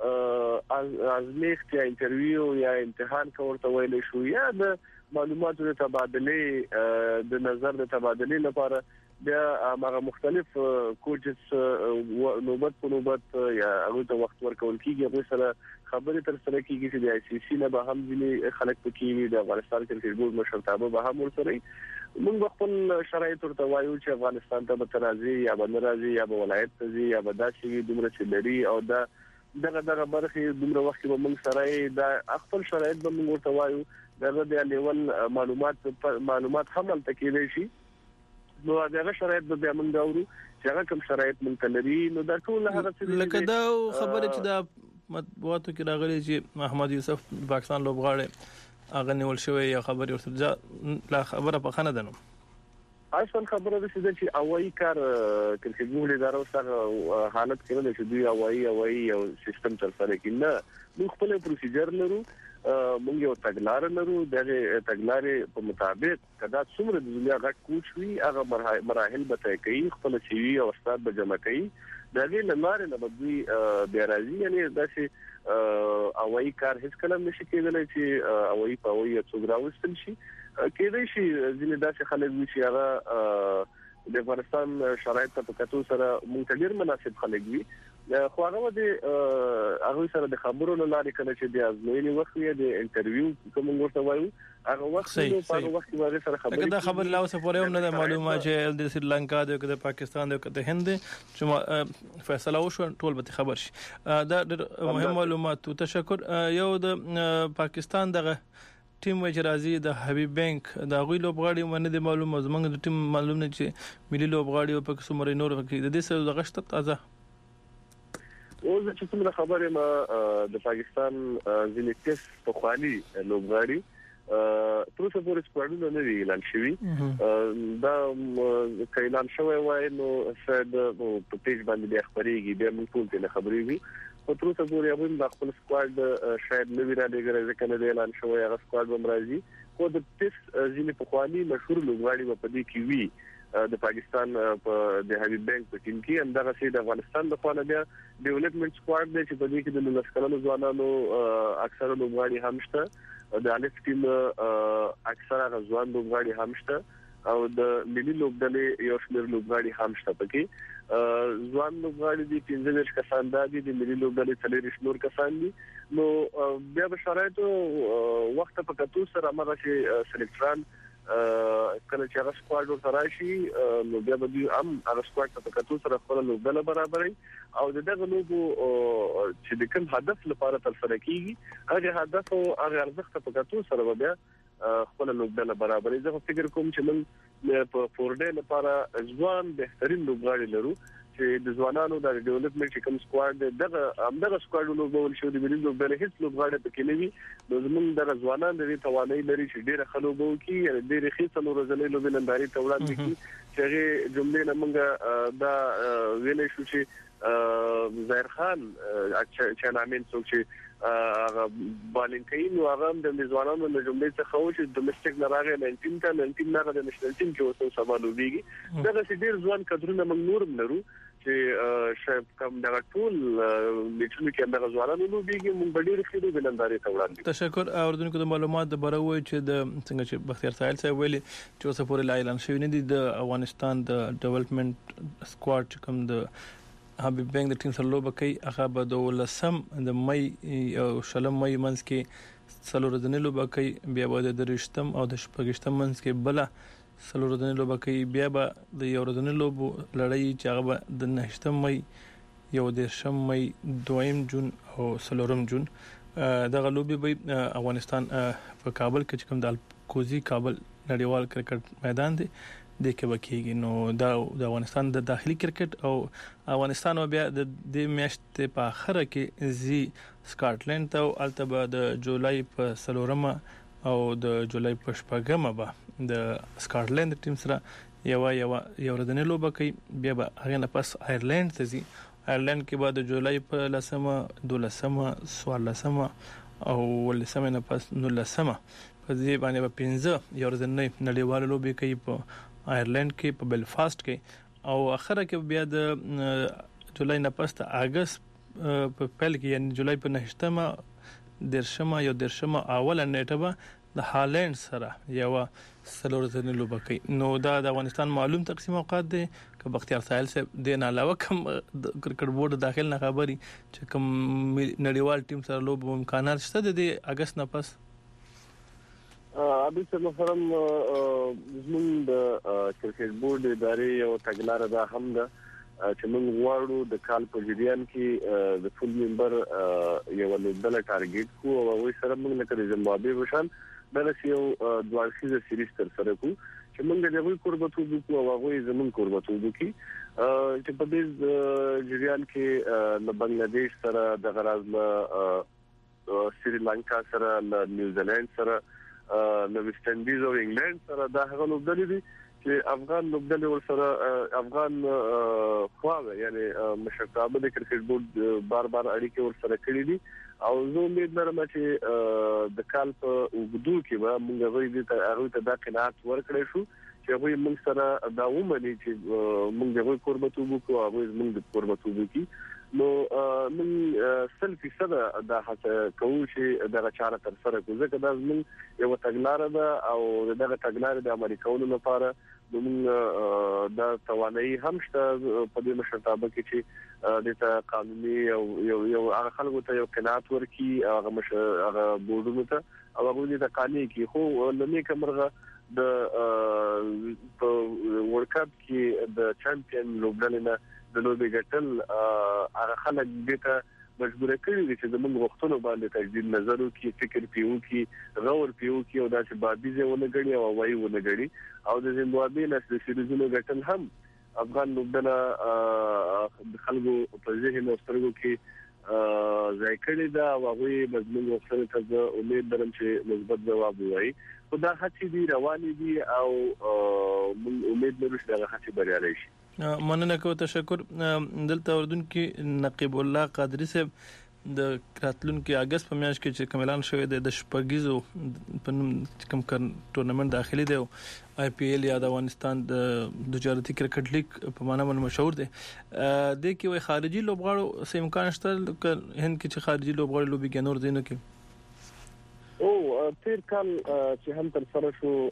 ازمیخت یا انټرویو یا امتحان کوي ویل شو یا د معلوماتو د تبادله د نظر د تبادله لپاره بیا هغه مختلف کوچز نوبت په نوبت یا هغه ته وخت ورکول کیږي. هغه سره خبرې تر سره کیږي چې د آی سی سی نه به هم ځینې خلک پکې د افغانستان کرکټ بورډ مشرتابه به هم ورسره موږ خپل شرایط ورته وایو چې افغانستان ته به ترازی یا به ناراضي یا به ولایت ته ځي یا به داسې دومره چې لري او دا دغه دغه برخه دومره وخت به موږ سره د خپل شرایط به موږ ورته وایو دغه د لیول معلومات معلومات هم تکیږي شي. نو هغه شرایط به موږ داورو چې هغه کوم شرایط موږ لري. نو دا ټول هغه څه لکه دا خبره چې دا مطبوعاتو کې راغلي چې محمد یوسف پاکستان لوبغاړي هغه نیول شوی یا خبري ورته لا خبره په خنه ده. نو اصل خبره ده چې اوایي کار کرکټ بورډ اداره سره حالت کړل چې دوی اوایي اوایي یو سیستم تر سره کینه نو خپل پروسیجر لرو موږ یو تګلار لرو د تګلارې په مطابق کدا څومره د دنیا غټ کوچ وي هغه مراحل به طی کوي خپل سی وی او استاد به جمع کوي د دې لمر نه بدوي بیا راځي یعنی داسې اوایي کار هیڅ کلم نشي کېدلی چې اوایي په اوایي څو راوستل شي کېدای شي ځینې داسې خلک وي چې هغه د افغانستان شرایط په کتو سره مونږ ډیر مناسب خلک وي خو هغه د هغه سره د خبرو لاره کله چې د ازموینې وخت یا د انټرویو کوم ورته وایو هغه وخت نو په وخت کې سره خبرې دا خبر لا اوسه پورې هم نه معلومه چې د سریلانکا د پاکستان د هند چې فیصله وشو ټول به خبر شي. دا مهم معلومات. تشکر. یو د پاکستان دغه ټیم وجرازي د حبیب بانک د غوی لوبغاړي باندې د معلومه زمونږ د ټیم معلوم نه چې ملي لوبغاړي په کومه نور کې د دې سره د غشت تازه او چې څومره خبره ما د پاکستان ځینې ټیسټ په خالي لوبغاړي تر څو پورې سکواډونه نه وی اعلان شوی دا کایلان شوی وای نو سید په پیج باندې خبرېږي بیا موږ ټول ته خبرېږي او تر څو پورې هغه د خپل سکواډ شاید نه ویرا دیګره ځکه نه اعلان شوی هغه سکواډ به مرাজি خو د ټیسټ ځینې په خالي مشهور لوبغاړي په دې کې وی د پاکستان په د حبیب بانک په ټیم کې اندغه سي د افغانستان د خپل بیا ډیولپمنٹ سکواډ دی چې په دې کې د لسکرانو ځوانانو اکثره لوبغاړي هم شته د الف ټیم اکثره ځوان لوبغاړي هم شته او د ملي لوبډلې یو شمېر لوبغاړي هم شته پکې ځوان لوبغاړي دي پنځه دېرش کسان دي د ملي لوبډلې څلور شمېر کسان دي. نو بیا به شرایطو وخت په کتو سره امر شي سلیکټران کله چې هغه سکواډ ورته راشي نو بیا به دوی هم هغه سکواډ ته کتو سره خپل لوبډله برابرې او دغه لوبو چې د کوم هدف لپاره تر سره کیږي هغه هدف او هغه ارزښت په کتو سره بیا خپل لوبډله برابرې. زه فکر کوم چې موږ په فورډې لپاره ځوان بهترین لوبغاړي لرو چې د ځوانانو د ډیولپمنٹ کوم سکواډ دغه همدغه سکواډونو به ولشو د ملي لوبډلې هیڅ لوبغاړي پکې نه وي نو زموږ د ځوانانو د توانایي لري چې ډیره خلوبو کې یا ډیره خېڅه نور ځلې لوبلنداري ته وړاندې کی چې هغه جملې نه موږ دا ویلې شو چې ظاهر خان چې نامین څوک چې هغه بالینګ کوي نو هغه د ځوانانو د جملې څخه و چې ډومېسټک لراغه ناینټین کا ناینټین نه د نېشنل ټیم کې اوسه سوالو دیږي دا چې ډیر ځوان کډرونه موږ نور لرو چې شاید کوم دغه ټول لیکلو کې دغه ځوانانو نو دیږي موږ ډیر خېدو بلنداري ته وړاندې. تشکر. اوردونکو د معلومات د بروي چې د څنګه چې بختیار ساحل صاحب ویلي چې اوسه پورې اعلان شوی نه دي د افغانستان د ډیولپمنٹ سکواډ کوم د حبیب بانک د ټیم سره لوبه کوي هغه به د ولسم د مې او شلم مې منځ کې څلور ورځې لوبه کوي بیا به د درشتم او د شپږشتم منځ کې بل څلور ورځې لوبه کوي بیا به د یو ورځې لوبو لړۍ چې هغه د نهشتم مې یو د شم مې دویم جون او څلورم جون دغه لوبي به افغانستان په کابل کې کوم د الکوزي کابل نړیوال کرکټ میدان دی د کې وکیږي. نو دا د افغانستان د داخلي کرکټ او افغانستان بیا د د میاشتې په اخره کې زی سکاټلند ته البته د جولای په سلورمه او د جولای په شپږمه به د سکاټلند ټیم سره یو یو یو ردنې لوبه کوي. بیا به هغه نه پس آیرلند ته ځي. آیرلند کې به د جولای په لسمه دولسمه سوالسمه او ولسمه نه پس نولسمه په دې باندې به پنځه یو ردنې نړیوال لوبه کوي په آیرلند کې په بلفاست کې او اخره کې بیا د جولای نه پس د اگست په پیل کې یعنی جولای په نهشتمه درشمه یو درشمه اول نیټه به د هالند سره یو سلورتنه لوبه کوي. نو دا د افغانستان معلوم تقسیم اوقات دي که بختیار ساحل صاحب د نه علاوه کوم کرکټ بورډ داخل نه خبري چې کوم نړیوال ټیم سره لوب امکانات شته د اگست نه پس. ابي څه محترم زمون د کرکټ بورډ ادارې یو تګلارې دا هم ده چې موږ غواړو د کال په جریان کې د فول ممبر یو لوبډله ټارګټ کو او وایي سره موږ نه کوي زموږ بشان دا یو دوارشیزه سیریز تر سره کو چې موږ د یوې قربتو کو او هغه زمون قربتو کی چې په دې جریان کې د بنگلاديش سره د غراز له سریلانکا سره له نیوزیلند سره له ویسټ انډیز او انګلند سره دا هغه لوبډلې دي چې افغان لوبډلې ور سره افغان خواږه یعنی مشرتابه د کرکټ بورډ بار بار اړیکې ور سره کړې دي او زه امید لرم چې د کال په وګړو کې به موږ غوړي د هغه ته د قناعت ورکړې شو چې هغه موږ سره دا ومني چې موږ د قربتو وکړو او موږ د قربتو وکړو. نو موږ سل فیصد د هڅه کوو چې د چاره تر سره کوو ځکه دا موږ یو تګلارې ده او دغه تګلارې د عملي کولو لپاره موږ د توانایي هم شته په دې مشرتابه کې چې د قانوني او یو یو هغه خلکو ته یو قناعت ورکي هغه مش هغه بورډونو ته او هغه د قانوني کې خو لنی کمرغه د ورلد کپ کې د چمپیون لوبډلې د لوبې ګټل هغه خلک دته مجبور کړي چې د موږ وختونو باندې تجدید نظر وکړي فکر پیو کې غور پیو کې او دا چې بابیزه ونه غړي او وایي ونه غړي او د زیمبابوې نسل سیریزونو ګټل هم افغان لوبډله د خلکو په ذهن او سترګو کې ځای کړی دا او هغه مضمون وختونه ته امید لرم چې مثبت جواب وایي. خدا هڅې دي روانې دي او امید لرم چې دا هڅې بریالي شي. مننه کوم تشکر. دلته اردن کې نقیب الله قادری صاحب د راتلون کې اگست په میاشت کې چې کملان شوی د شپږیزو په نوم کوم ټورنمنت داخلي دی آی پی ایل یا د افغانستان د تجارتي کرکټ لیگ په معنا باندې مشهور دی. د کې وای خارجي لوبغاړو سم امکان شته هند کې چې خارجي لوبغاړو لوبي کې نور دینو کې او تیر کال چې هم تر سره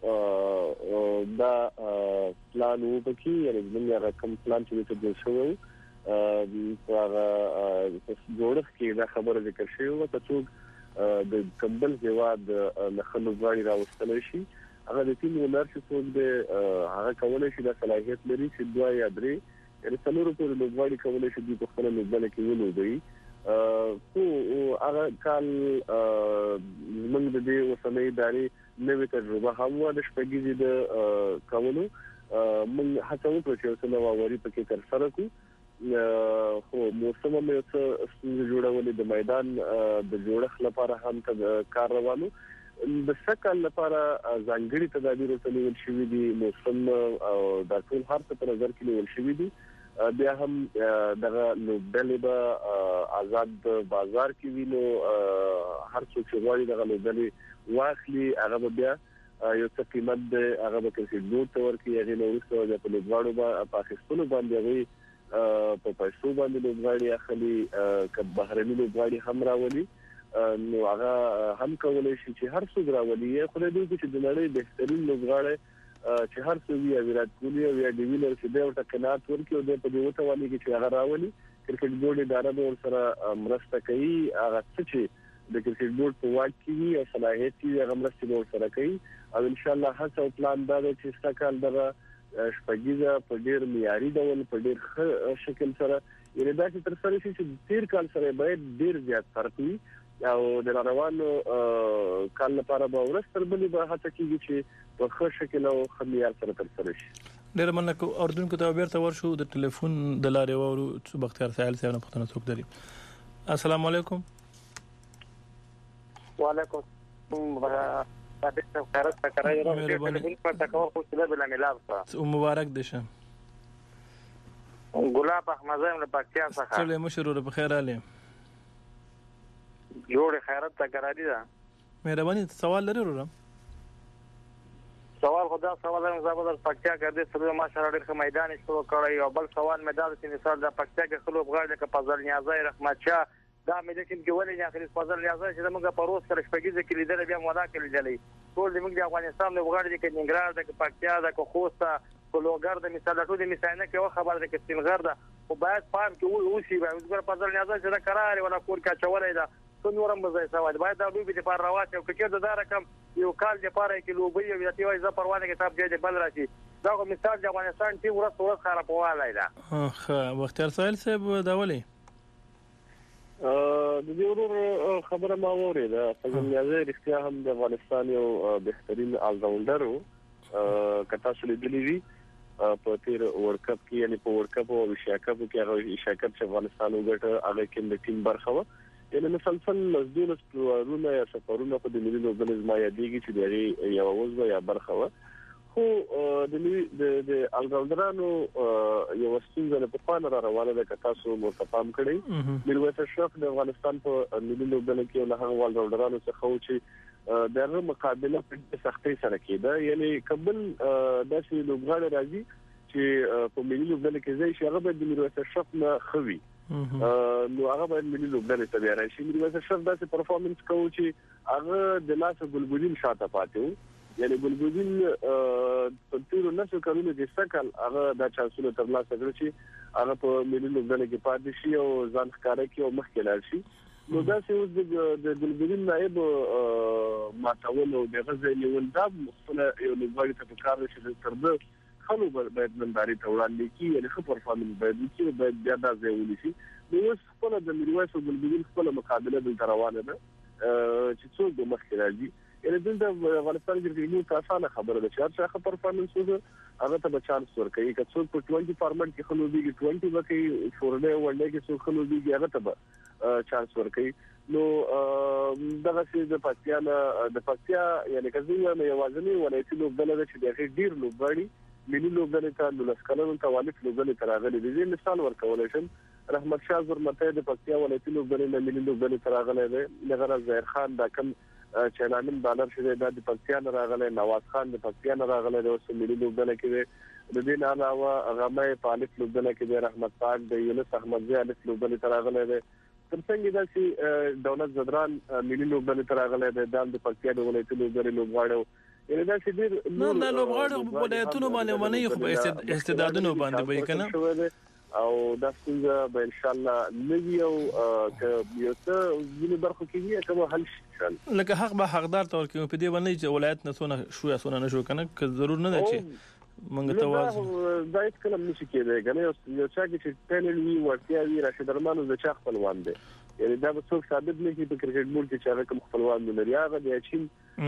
شو دا پلان وکړي یعنی موږ رقم پلان چې تدوین شو هغه جوړښت کې دا خبره ذکر شوی و چې څوک د کمبل هواد نه خلک غواړي راوستل شي هغه د ټیم ونر چې څوک د هغه کولای شي د صلاحیت لري چې دوه یا درې یعنی څلور پورې لوبغاړي کولای شي د خپل مبادله کې ولودي خو هغه کال موږ د دې وسمې ادارې نوې تجربه هم و د شپږیزې د کولو موږ هڅه وکړو چې څه نو وری پکې تر سره کو خو موسم مې څه ستونزې جوړولې د میدان د جوړښت لپاره هم کار روانو د شکل لپاره ځانګړي تدابیر ټولول شوې دي موسم او د ټول هر څه په نظر کې نیول شوې دي بیا هم دغه لوبډلې به آزاد بازار کې وینو هر څوک چې غواړي دغه لوبډلې واخلي هغه بیا یو څه قیمت د هغه به کرکټ بورډ ته ورکړي هغه نو وروسته د لوبغاړو په پاکستان باندې هغه په پیسو باندې لوبغاړي اخلي ک بهرني لوبغاړي هم راولي نو هغه هم کولای شي چې هر څوک راولي خو د دې چې د نړۍ بهترین لوبغاړي چې هر څو وی ویرات کوهلی او یا دی ویلر چې دا ورته قناعت ورکړي او د په دې وته والی کې چې هغه راولي کرکټ بورډ اداره به سره مرسته کوي هغه چې د کرکټ بورډ په واک کې او صلاحیت یې هغه مرسته به سره کوي او ان شاء الله هڅه او پلان دا دی چې ستکال دغه شپږیزه په ډیر معیاري ډول په ډیر ښه شکل سره یره دا چې تر سره شي چې تیر کال سره باید ډیر زیات فرق وي او د روانو کال لپاره به ورستر بلی به هڅه کیږي چې په ښه شکل او ښه معیار سره ترسره شي. ډېر مننه کوم. اردن کو ته بیرته ورشو د ټلیفون د لارې وورو چې بختیار ساحل صاحب نه پوښتنه څوک لري. السلام علیکم. وعلیکم السلام. خیرت تکرای رو ټلیفون پر تکو خو څه بل ملاب څه مبارک دشه. ګلاب احمد زم له پاکستان څخه. ټول مشرور په خیر اله. جوړ خیرت تکرای دي. مهرباني سوال لري ورو. سوال خدا سوال هم زبردست پاکستان کې د سره ماشاءالله ډېر میدان شروع کړی او بل سوال مې دا چې مثال د پاکستان کې خلک غواړي چې پازل نیازای رحمت شاه دا مې د کوم کې ولې نه اخري پازل نیازای چې موږ په روز سره شپږیزه کې لیدل بیا مودا کې لیدلې ټول موږ د افغانستان له غواړي چې ننګرهار د پاکستان د خوستا کولوګر د مثال ټول د مثال نه کې خبر ده چې سینغر ده او باید فهم کې و شي باید موږ پازل نیازای چې دا قرار ولا کور کا چولې ده څو نورم مزه سواد باید دا دوی په پر روات او کې د دا رقم یو کال د پاره کې لوبي او یتي وای ز پروانه کتاب دی بل راشي دا کوم مثال د افغانستان ټیم ورځ ورځ خرابواله ده. ها بختیار ساحل صاحب دا ولي د دې ورو خبره ما وریده فضل نیازی رښتیا هم د افغانستان یو بهترین آلراونډر وو کتا سولې دلی په تیر ورلد کپ کې یعنی په ورلد کپ او ایشیا کپ کې هغه ایشیا کپ چې افغانستان وګټه هغه کې د ټیم برخه و یعنی مسلسل لزدونس پروارونه یا سفرونه په د ملي لوبډلې زما یادېږي چې دغه یو وځو یا برخه و خو د د الګاونډرانو یو ستونزه په پانه را روانه ده که تاسو متفاهم کړئ میرویس اشرف د افغانستان په ملي لوبډلې کې له هغه الګاونډرانو څخه و چې دغه مقابله په سختۍ سره کېده یعنی قبل داسې لوبغاړي راځي چې په ملي لوبډلې کې ځای شي هغه د میرویس اشرف نه خوي نو هغه باید ملي لوبډلې ته بیا راشي. میرویس اشرف داسې پرفارمنس کوي چې هغه د لاس ګلګولین شاته پاتې وو یعنی ګلګولین په تیرو نسو کارونه کې سکل هغه د چانسونو ترلاسه کړی چې هغه په ملي لوبډلې کې پاتې شي او ځان ښکاره کړي او مخکې لاړ شي. نو داسې اوس د ګلګولین نائب ماتول او د غزې نیول دا مختلف یو لوبغاړي ته پکار دی چې تر دې خلو باید ننداري ته وړاندې کړي یعنی ښه پرفارمنس باید وکړي باید بیا دا ځای ونیسي. نو اوس خپله د میرویس او ګلګولین خپله مقابله دلته روانه ده چې څوک به مخکې راځي یعنی دلته افغانستان کې موږ اسانه خبره ده چې هر څه ښه پرفارمنس وکړي هغه ته به چانس ورکوي که څوک په ټوینټي فارمټ کې ښه لوبېږي ټوینټي به کوي فورډی ونډې کې څوک ښه لوبېږي هغه ته به چانس ورکوي. نو دغسې د پکتیا د پکتیا یعنی که زه وایم یوازینۍ ولایتي لوبډله ده چې د هغې ډېر لوبغاړي ملي لوبډلې ته نولس کلنو توالف لوبډلې ته راغلي دي. زه مثال ورکولی شم رحمت شاه زرمتی د پکتیا ولایتي لوبډلې نه ملي لوبډلې ته راغلی دی دغه راز ظاهر خان دا کوم چې نامن بالر چې دی دا د پکتیا نه راغلی نواز خان د پکتیا نه راغلی دی اوس ملي لوبډله کې دی د دې نه علاوه غمی په الف لوبډله کې دی رحمت پاک د یونس احمدزی الف لوبډلې ته راغلی دی تر څنګه داسې دولت زدران ملي لوبډلې ته راغلی دی دا د پکتیا د ولایتي لوبډلې لوبغاړی یعنی دا چې ډېر نه نه لوبغاړي په ولایتونو باندې باندې خو استعدادونه باندې به کنه او دا څنګه به ان شاء الله نوی او که یو څه ځینې برخو کې یې کوم حل شي لکه حق به حقدار تور کې په دې باندې چې ولایت نه سونه شو یا سونه نشو کنه که ضرور نه ده چې منګ توازن دا هیڅ کله نشي کېدای کنه یو چا چې ټینل وی ورتیا وی راشد درمانو د چا خپلوان دي یعنی دا به څوک ثابت نه کی په کرکټ بورډ کې چې هغه کوم خپلوان نه لري هغه د چین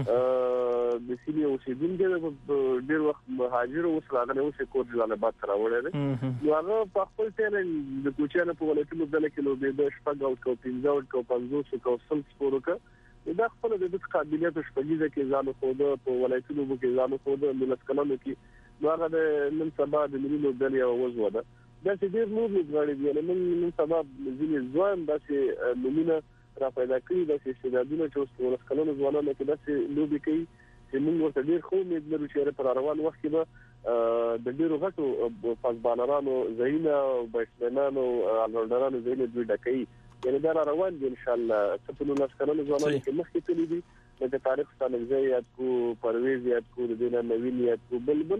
د سیمې اوسیدونکو ډېر وخت مهاجر اوس راغلی اوس یې کور جلالاباد ته راوړی دی نو هغه په خپل ټینل د کوچیانو په ولایتي لوبډله کې لوبېده شپږ اوټ کو پنځه اوټ کو پنځوس کو سل سکور وکړه دا خپل د دې قابلیت شپږیزه کې ځان خوده په ولایتي لوبو کې ځان خوده نولس کلنو کې نو هغه د نن سبا د ملي لوبډلې یوه وزوه ده دا چې ډېر نور لوبغاړي دي یعنې موږ نن سبا ځینې ځوان داسې نومونه را پیدا کړي داسې استعدادونه چې اوس په ولس کلنو ځوانانو کې داسې لوبې کوي چې موږ ورته ډېر ښه امید لرو چې په راروان وخت کې به د ډېرو غټو پاسبالرانو ځایونه او بیټسمینانو الراونډرانو ځایونه دوی ډکوي یعنې دا را روان دي انشاءالله څه په نولس کلنو ځوانانو کې مخکې تللي دي لکه طارق ستانکزی یاد کړو پرویز یاد کړو د دې نه نوین یاد کړو بلبل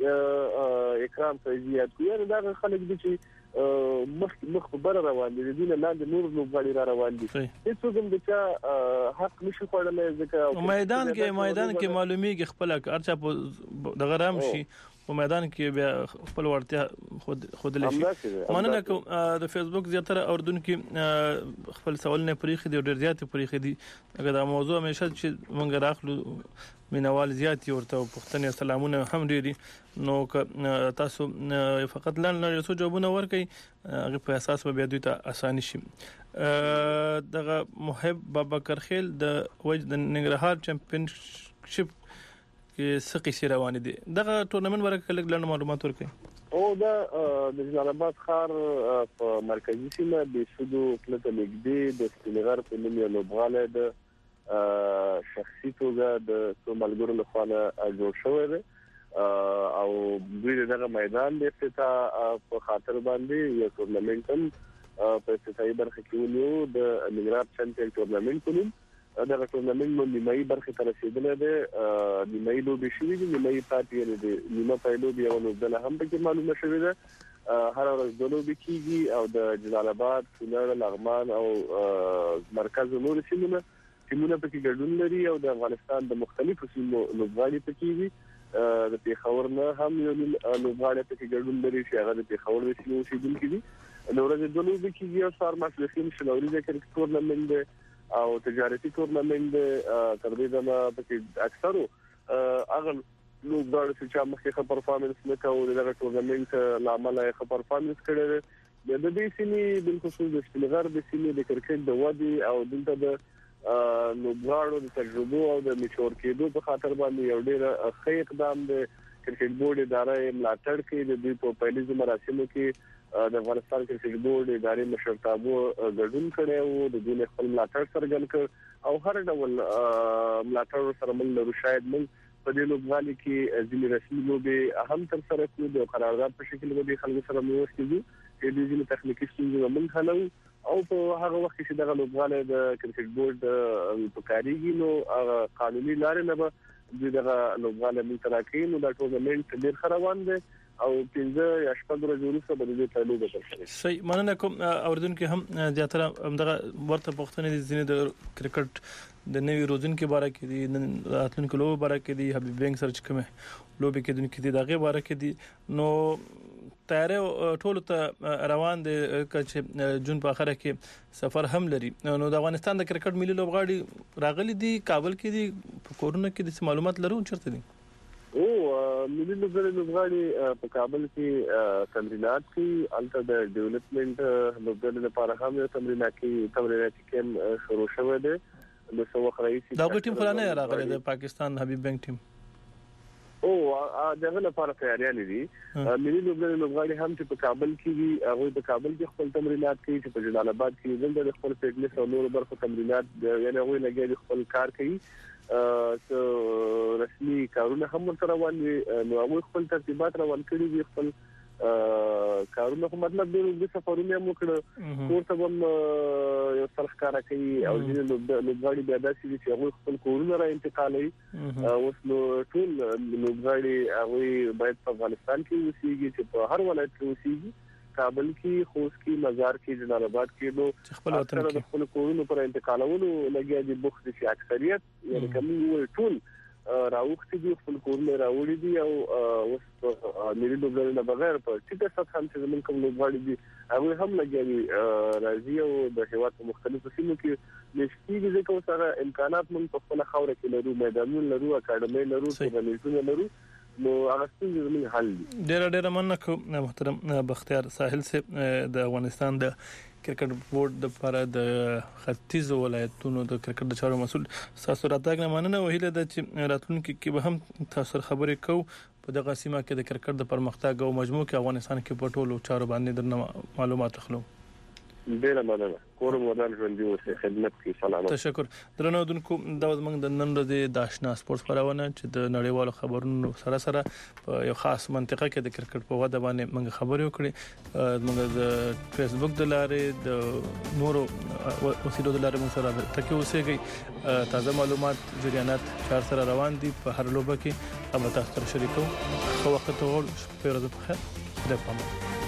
اکرام فیضی یاد کړو یعنې دا خلک دي چې مخ مخ په بره روان دي د دې نه لاندې نور لوبغاړي را روان دي هېڅوک هم د چا حق نشي خوړلی ځکه میدان کې میدان کې معلومیږي خپله هر چا په دغه رام شي په میدان کې بیا خپل ورتیا خود خود لشي مننه کوم د فیسبوک زیاتره اوردونکو خپل سوالونه پریخي دي ډیر زیات پریخي دي اګه دا موضوع همیشه چې مونږ راخلو مینوال زیات ورته پښتنه سلامونه هم ډیری نو تاسو فقط لاندې نه یو جوابونه ورکړئ هغه په اساس به بیا دوی ته اسانه شي دغه محب بابکر خیل د وجد ننګرهار چمپیونشپ کې سقي سي روان دي دغه ټورنمنت ورکه لګ لاندې معلومات ورکړئ او دا د جلال آباد ښار په مرکزی سیمه د سودو پلته نږدې د سپینغر په نوم یو لوبغالی د شخصي توګه د سومالګرو لخوا جوړ شوی دی او دوی دغه میدان د افتتاح په خاطر باندې یو ټورنمنت هم په افتتاحي برخه کې ونیو د ننګرهار چمپیون ټورنمنت په نوم دغه ټورنمنت مو نیمایي برخه ته رسیدلی دی نیمایي لوبې شوي دي نیمایي پاتې یعنې د نیمه پای لوبې یوه لوبډله هم پکې معلومه شوې ده هر ورځ دوه لوبې کېږي او د جلال آباد کونړ لغمان او مرکز نورو سیمونه ټیمونه پکې ګډون لري او د افغانستان د مختلفو سیمو لوبغاړي پکې دي د پیښور نه هم یو لوبغاړي پکې ګډون لري چې هغه د پیښور د سیمو اوسیدونکي دي نو ورځ د لوبې کېږي او سار ماسلخین شنوري کرکټ ټورنمنت دی او تجارتي ټورنمنت دی تر دې دمه پکې اکثرو هغه لوبغاړي چې مخکې ښه پرفارمنس نه کوي دغه ټورنمنت لامل یې ښه پرفارمنس کړی دی د دې سیمې بالخصوص د سپینغر د سیمې د کرکټ د ودې او دلته د لوبغاړو د تجربو او د میچور کېدو په خاطر باندې یو ډېر ښه اقدام دی کرکټ بورډ اداره ملاتړ کوي د دوی په پیلیزو مراسمو کې د افغانستان کرکټ بورډ ادارې مشرتابو ګډون کړی وو د دوی خپل ملاتړ څرګند کړ او هر ډول ملاتړ سره موږ لرو شاید موږ په دې لوبغالي کې ځینې رسمي لوبې هم تر سره کړو د قرارداد په شکل باندې خلکو سره موږ وکړو چې د ځینې تخنیکي ستونزې موږ حلو او په هغه وخت کې دغه لوبغالی د کرکټ بورډ په کاریږي نو هغه قانوني لارې نه به دوی دغه لوبغالی موږ ته راکوي نو دا ټورنمنټ ډېر ښه روان دی او پنځه یا شپږ ورځې وروسته به د دې ته لوبه ترسره شي. صحیح مننه کوم اوریدونکو هم زیاتره همدغه ورته پوښتنې دي ځینې د کرکټ د نوي روزونکو باره کې دي راتلونکو لوبو باره کې دي حبیب بینګ سره چې کومه لوبې کېدونکې دي دغه باره کې دي نو تیارې ټول ته روان دي چې جون په اخره کې سفر هم لري نو د افغانستان د کرکټ ملي لوبغاړي راغلي دي کابل کې دي په کورونه کې د معلومات لرو چیرته دي او ملي لوبغاړي په کابل کې تمرینات کوي الته د ډیولپمنٹ لوبغاړي لپاره هم یو تمرینات کوي تمریناتي کیمپ شروع شوی دی نو څو وخت راځي دا ټیم خلانه راغلی د پاکستان حبیب بینګ ټیم او دغه لپاره تیاریان دي ملي لوبغاړي هم چې په کابل کې دي هغه په کابل کې خپل تمرینات کوي چې په جلال آباد کې زنده د خپل فټنس او نور برخو تمرینات یعنی هغه لګي خپل کار کوي ا رسمي کارونه هم سره روان دي نو هغه خپل ترتیبات روان کړي دي خپل کارونه په مطلب د سفرونو مو کړو ورته هم یو سرخکارا کوي او د لوبغاړي بیا داسې چې هغه خپل کورونه را انتقالوي اوس نو ټول لوبغاړي هغه باید په افغانستان کې اوسېږي چې په هر ولایت کې اوسېږي کابل کې خوست کې مزار کې جلال آباد کې نو خپل وطن کې خپل کورونه پر انتقالولو لګیا دي بوخت چې اکثریت یعنی کوم ټول راوخته دي خپل کورونه راوړي دي او اوس ملي لوبغاړي نه بغیر په ټیټه سطح هم چې زموږ کوم لوبغاړي دي هغه هم لګیا دي راځي او د هیواد په مختلفو سیمو کې نشټیږي ځکه سره امکانات موږ په خپل خاور کې لرو میدانونه لرو اکاډمي لرو ټورنمنټونه لرو نو هغه څنګه زموږ حل دي ډېر ډېر مننه کوم محترم بختیار ساحل سے د افغانستان د کرکټ بورډ د لپاره د ختیځ ولایتونو د کرکټ د چارو مسول تاسو راتګ نه مننه وهیله د چې راتلونکو کې به هم تاسو خبرې کو په دغه سیمه کې د کرکټ د پرمختګ او مجموع کې افغانستان کې په ټولو چارو باندې درنه معلومات اخلو ډیره مننه کورم ودان ژوندۍ اوسه خدمت کې سلام تشکر درنو دونکو دا زمنګ د نن ورځې د آشنا سپورتس خبرونه چې د نړیوالو خبرونو سره سره په یو خاص منطقه کې د کرکټ په وده باندې موږ خبرې وکړې موږ د فیسبوک د لارې د نورو وسیلو د لارې موږ سره تکي اوسېږي تازه معلومات جریانات چار سره روان دي په هر لوبه کې هم تاسو سره شریکو خو وخت ته ول په ورځ په خیر خدای پامه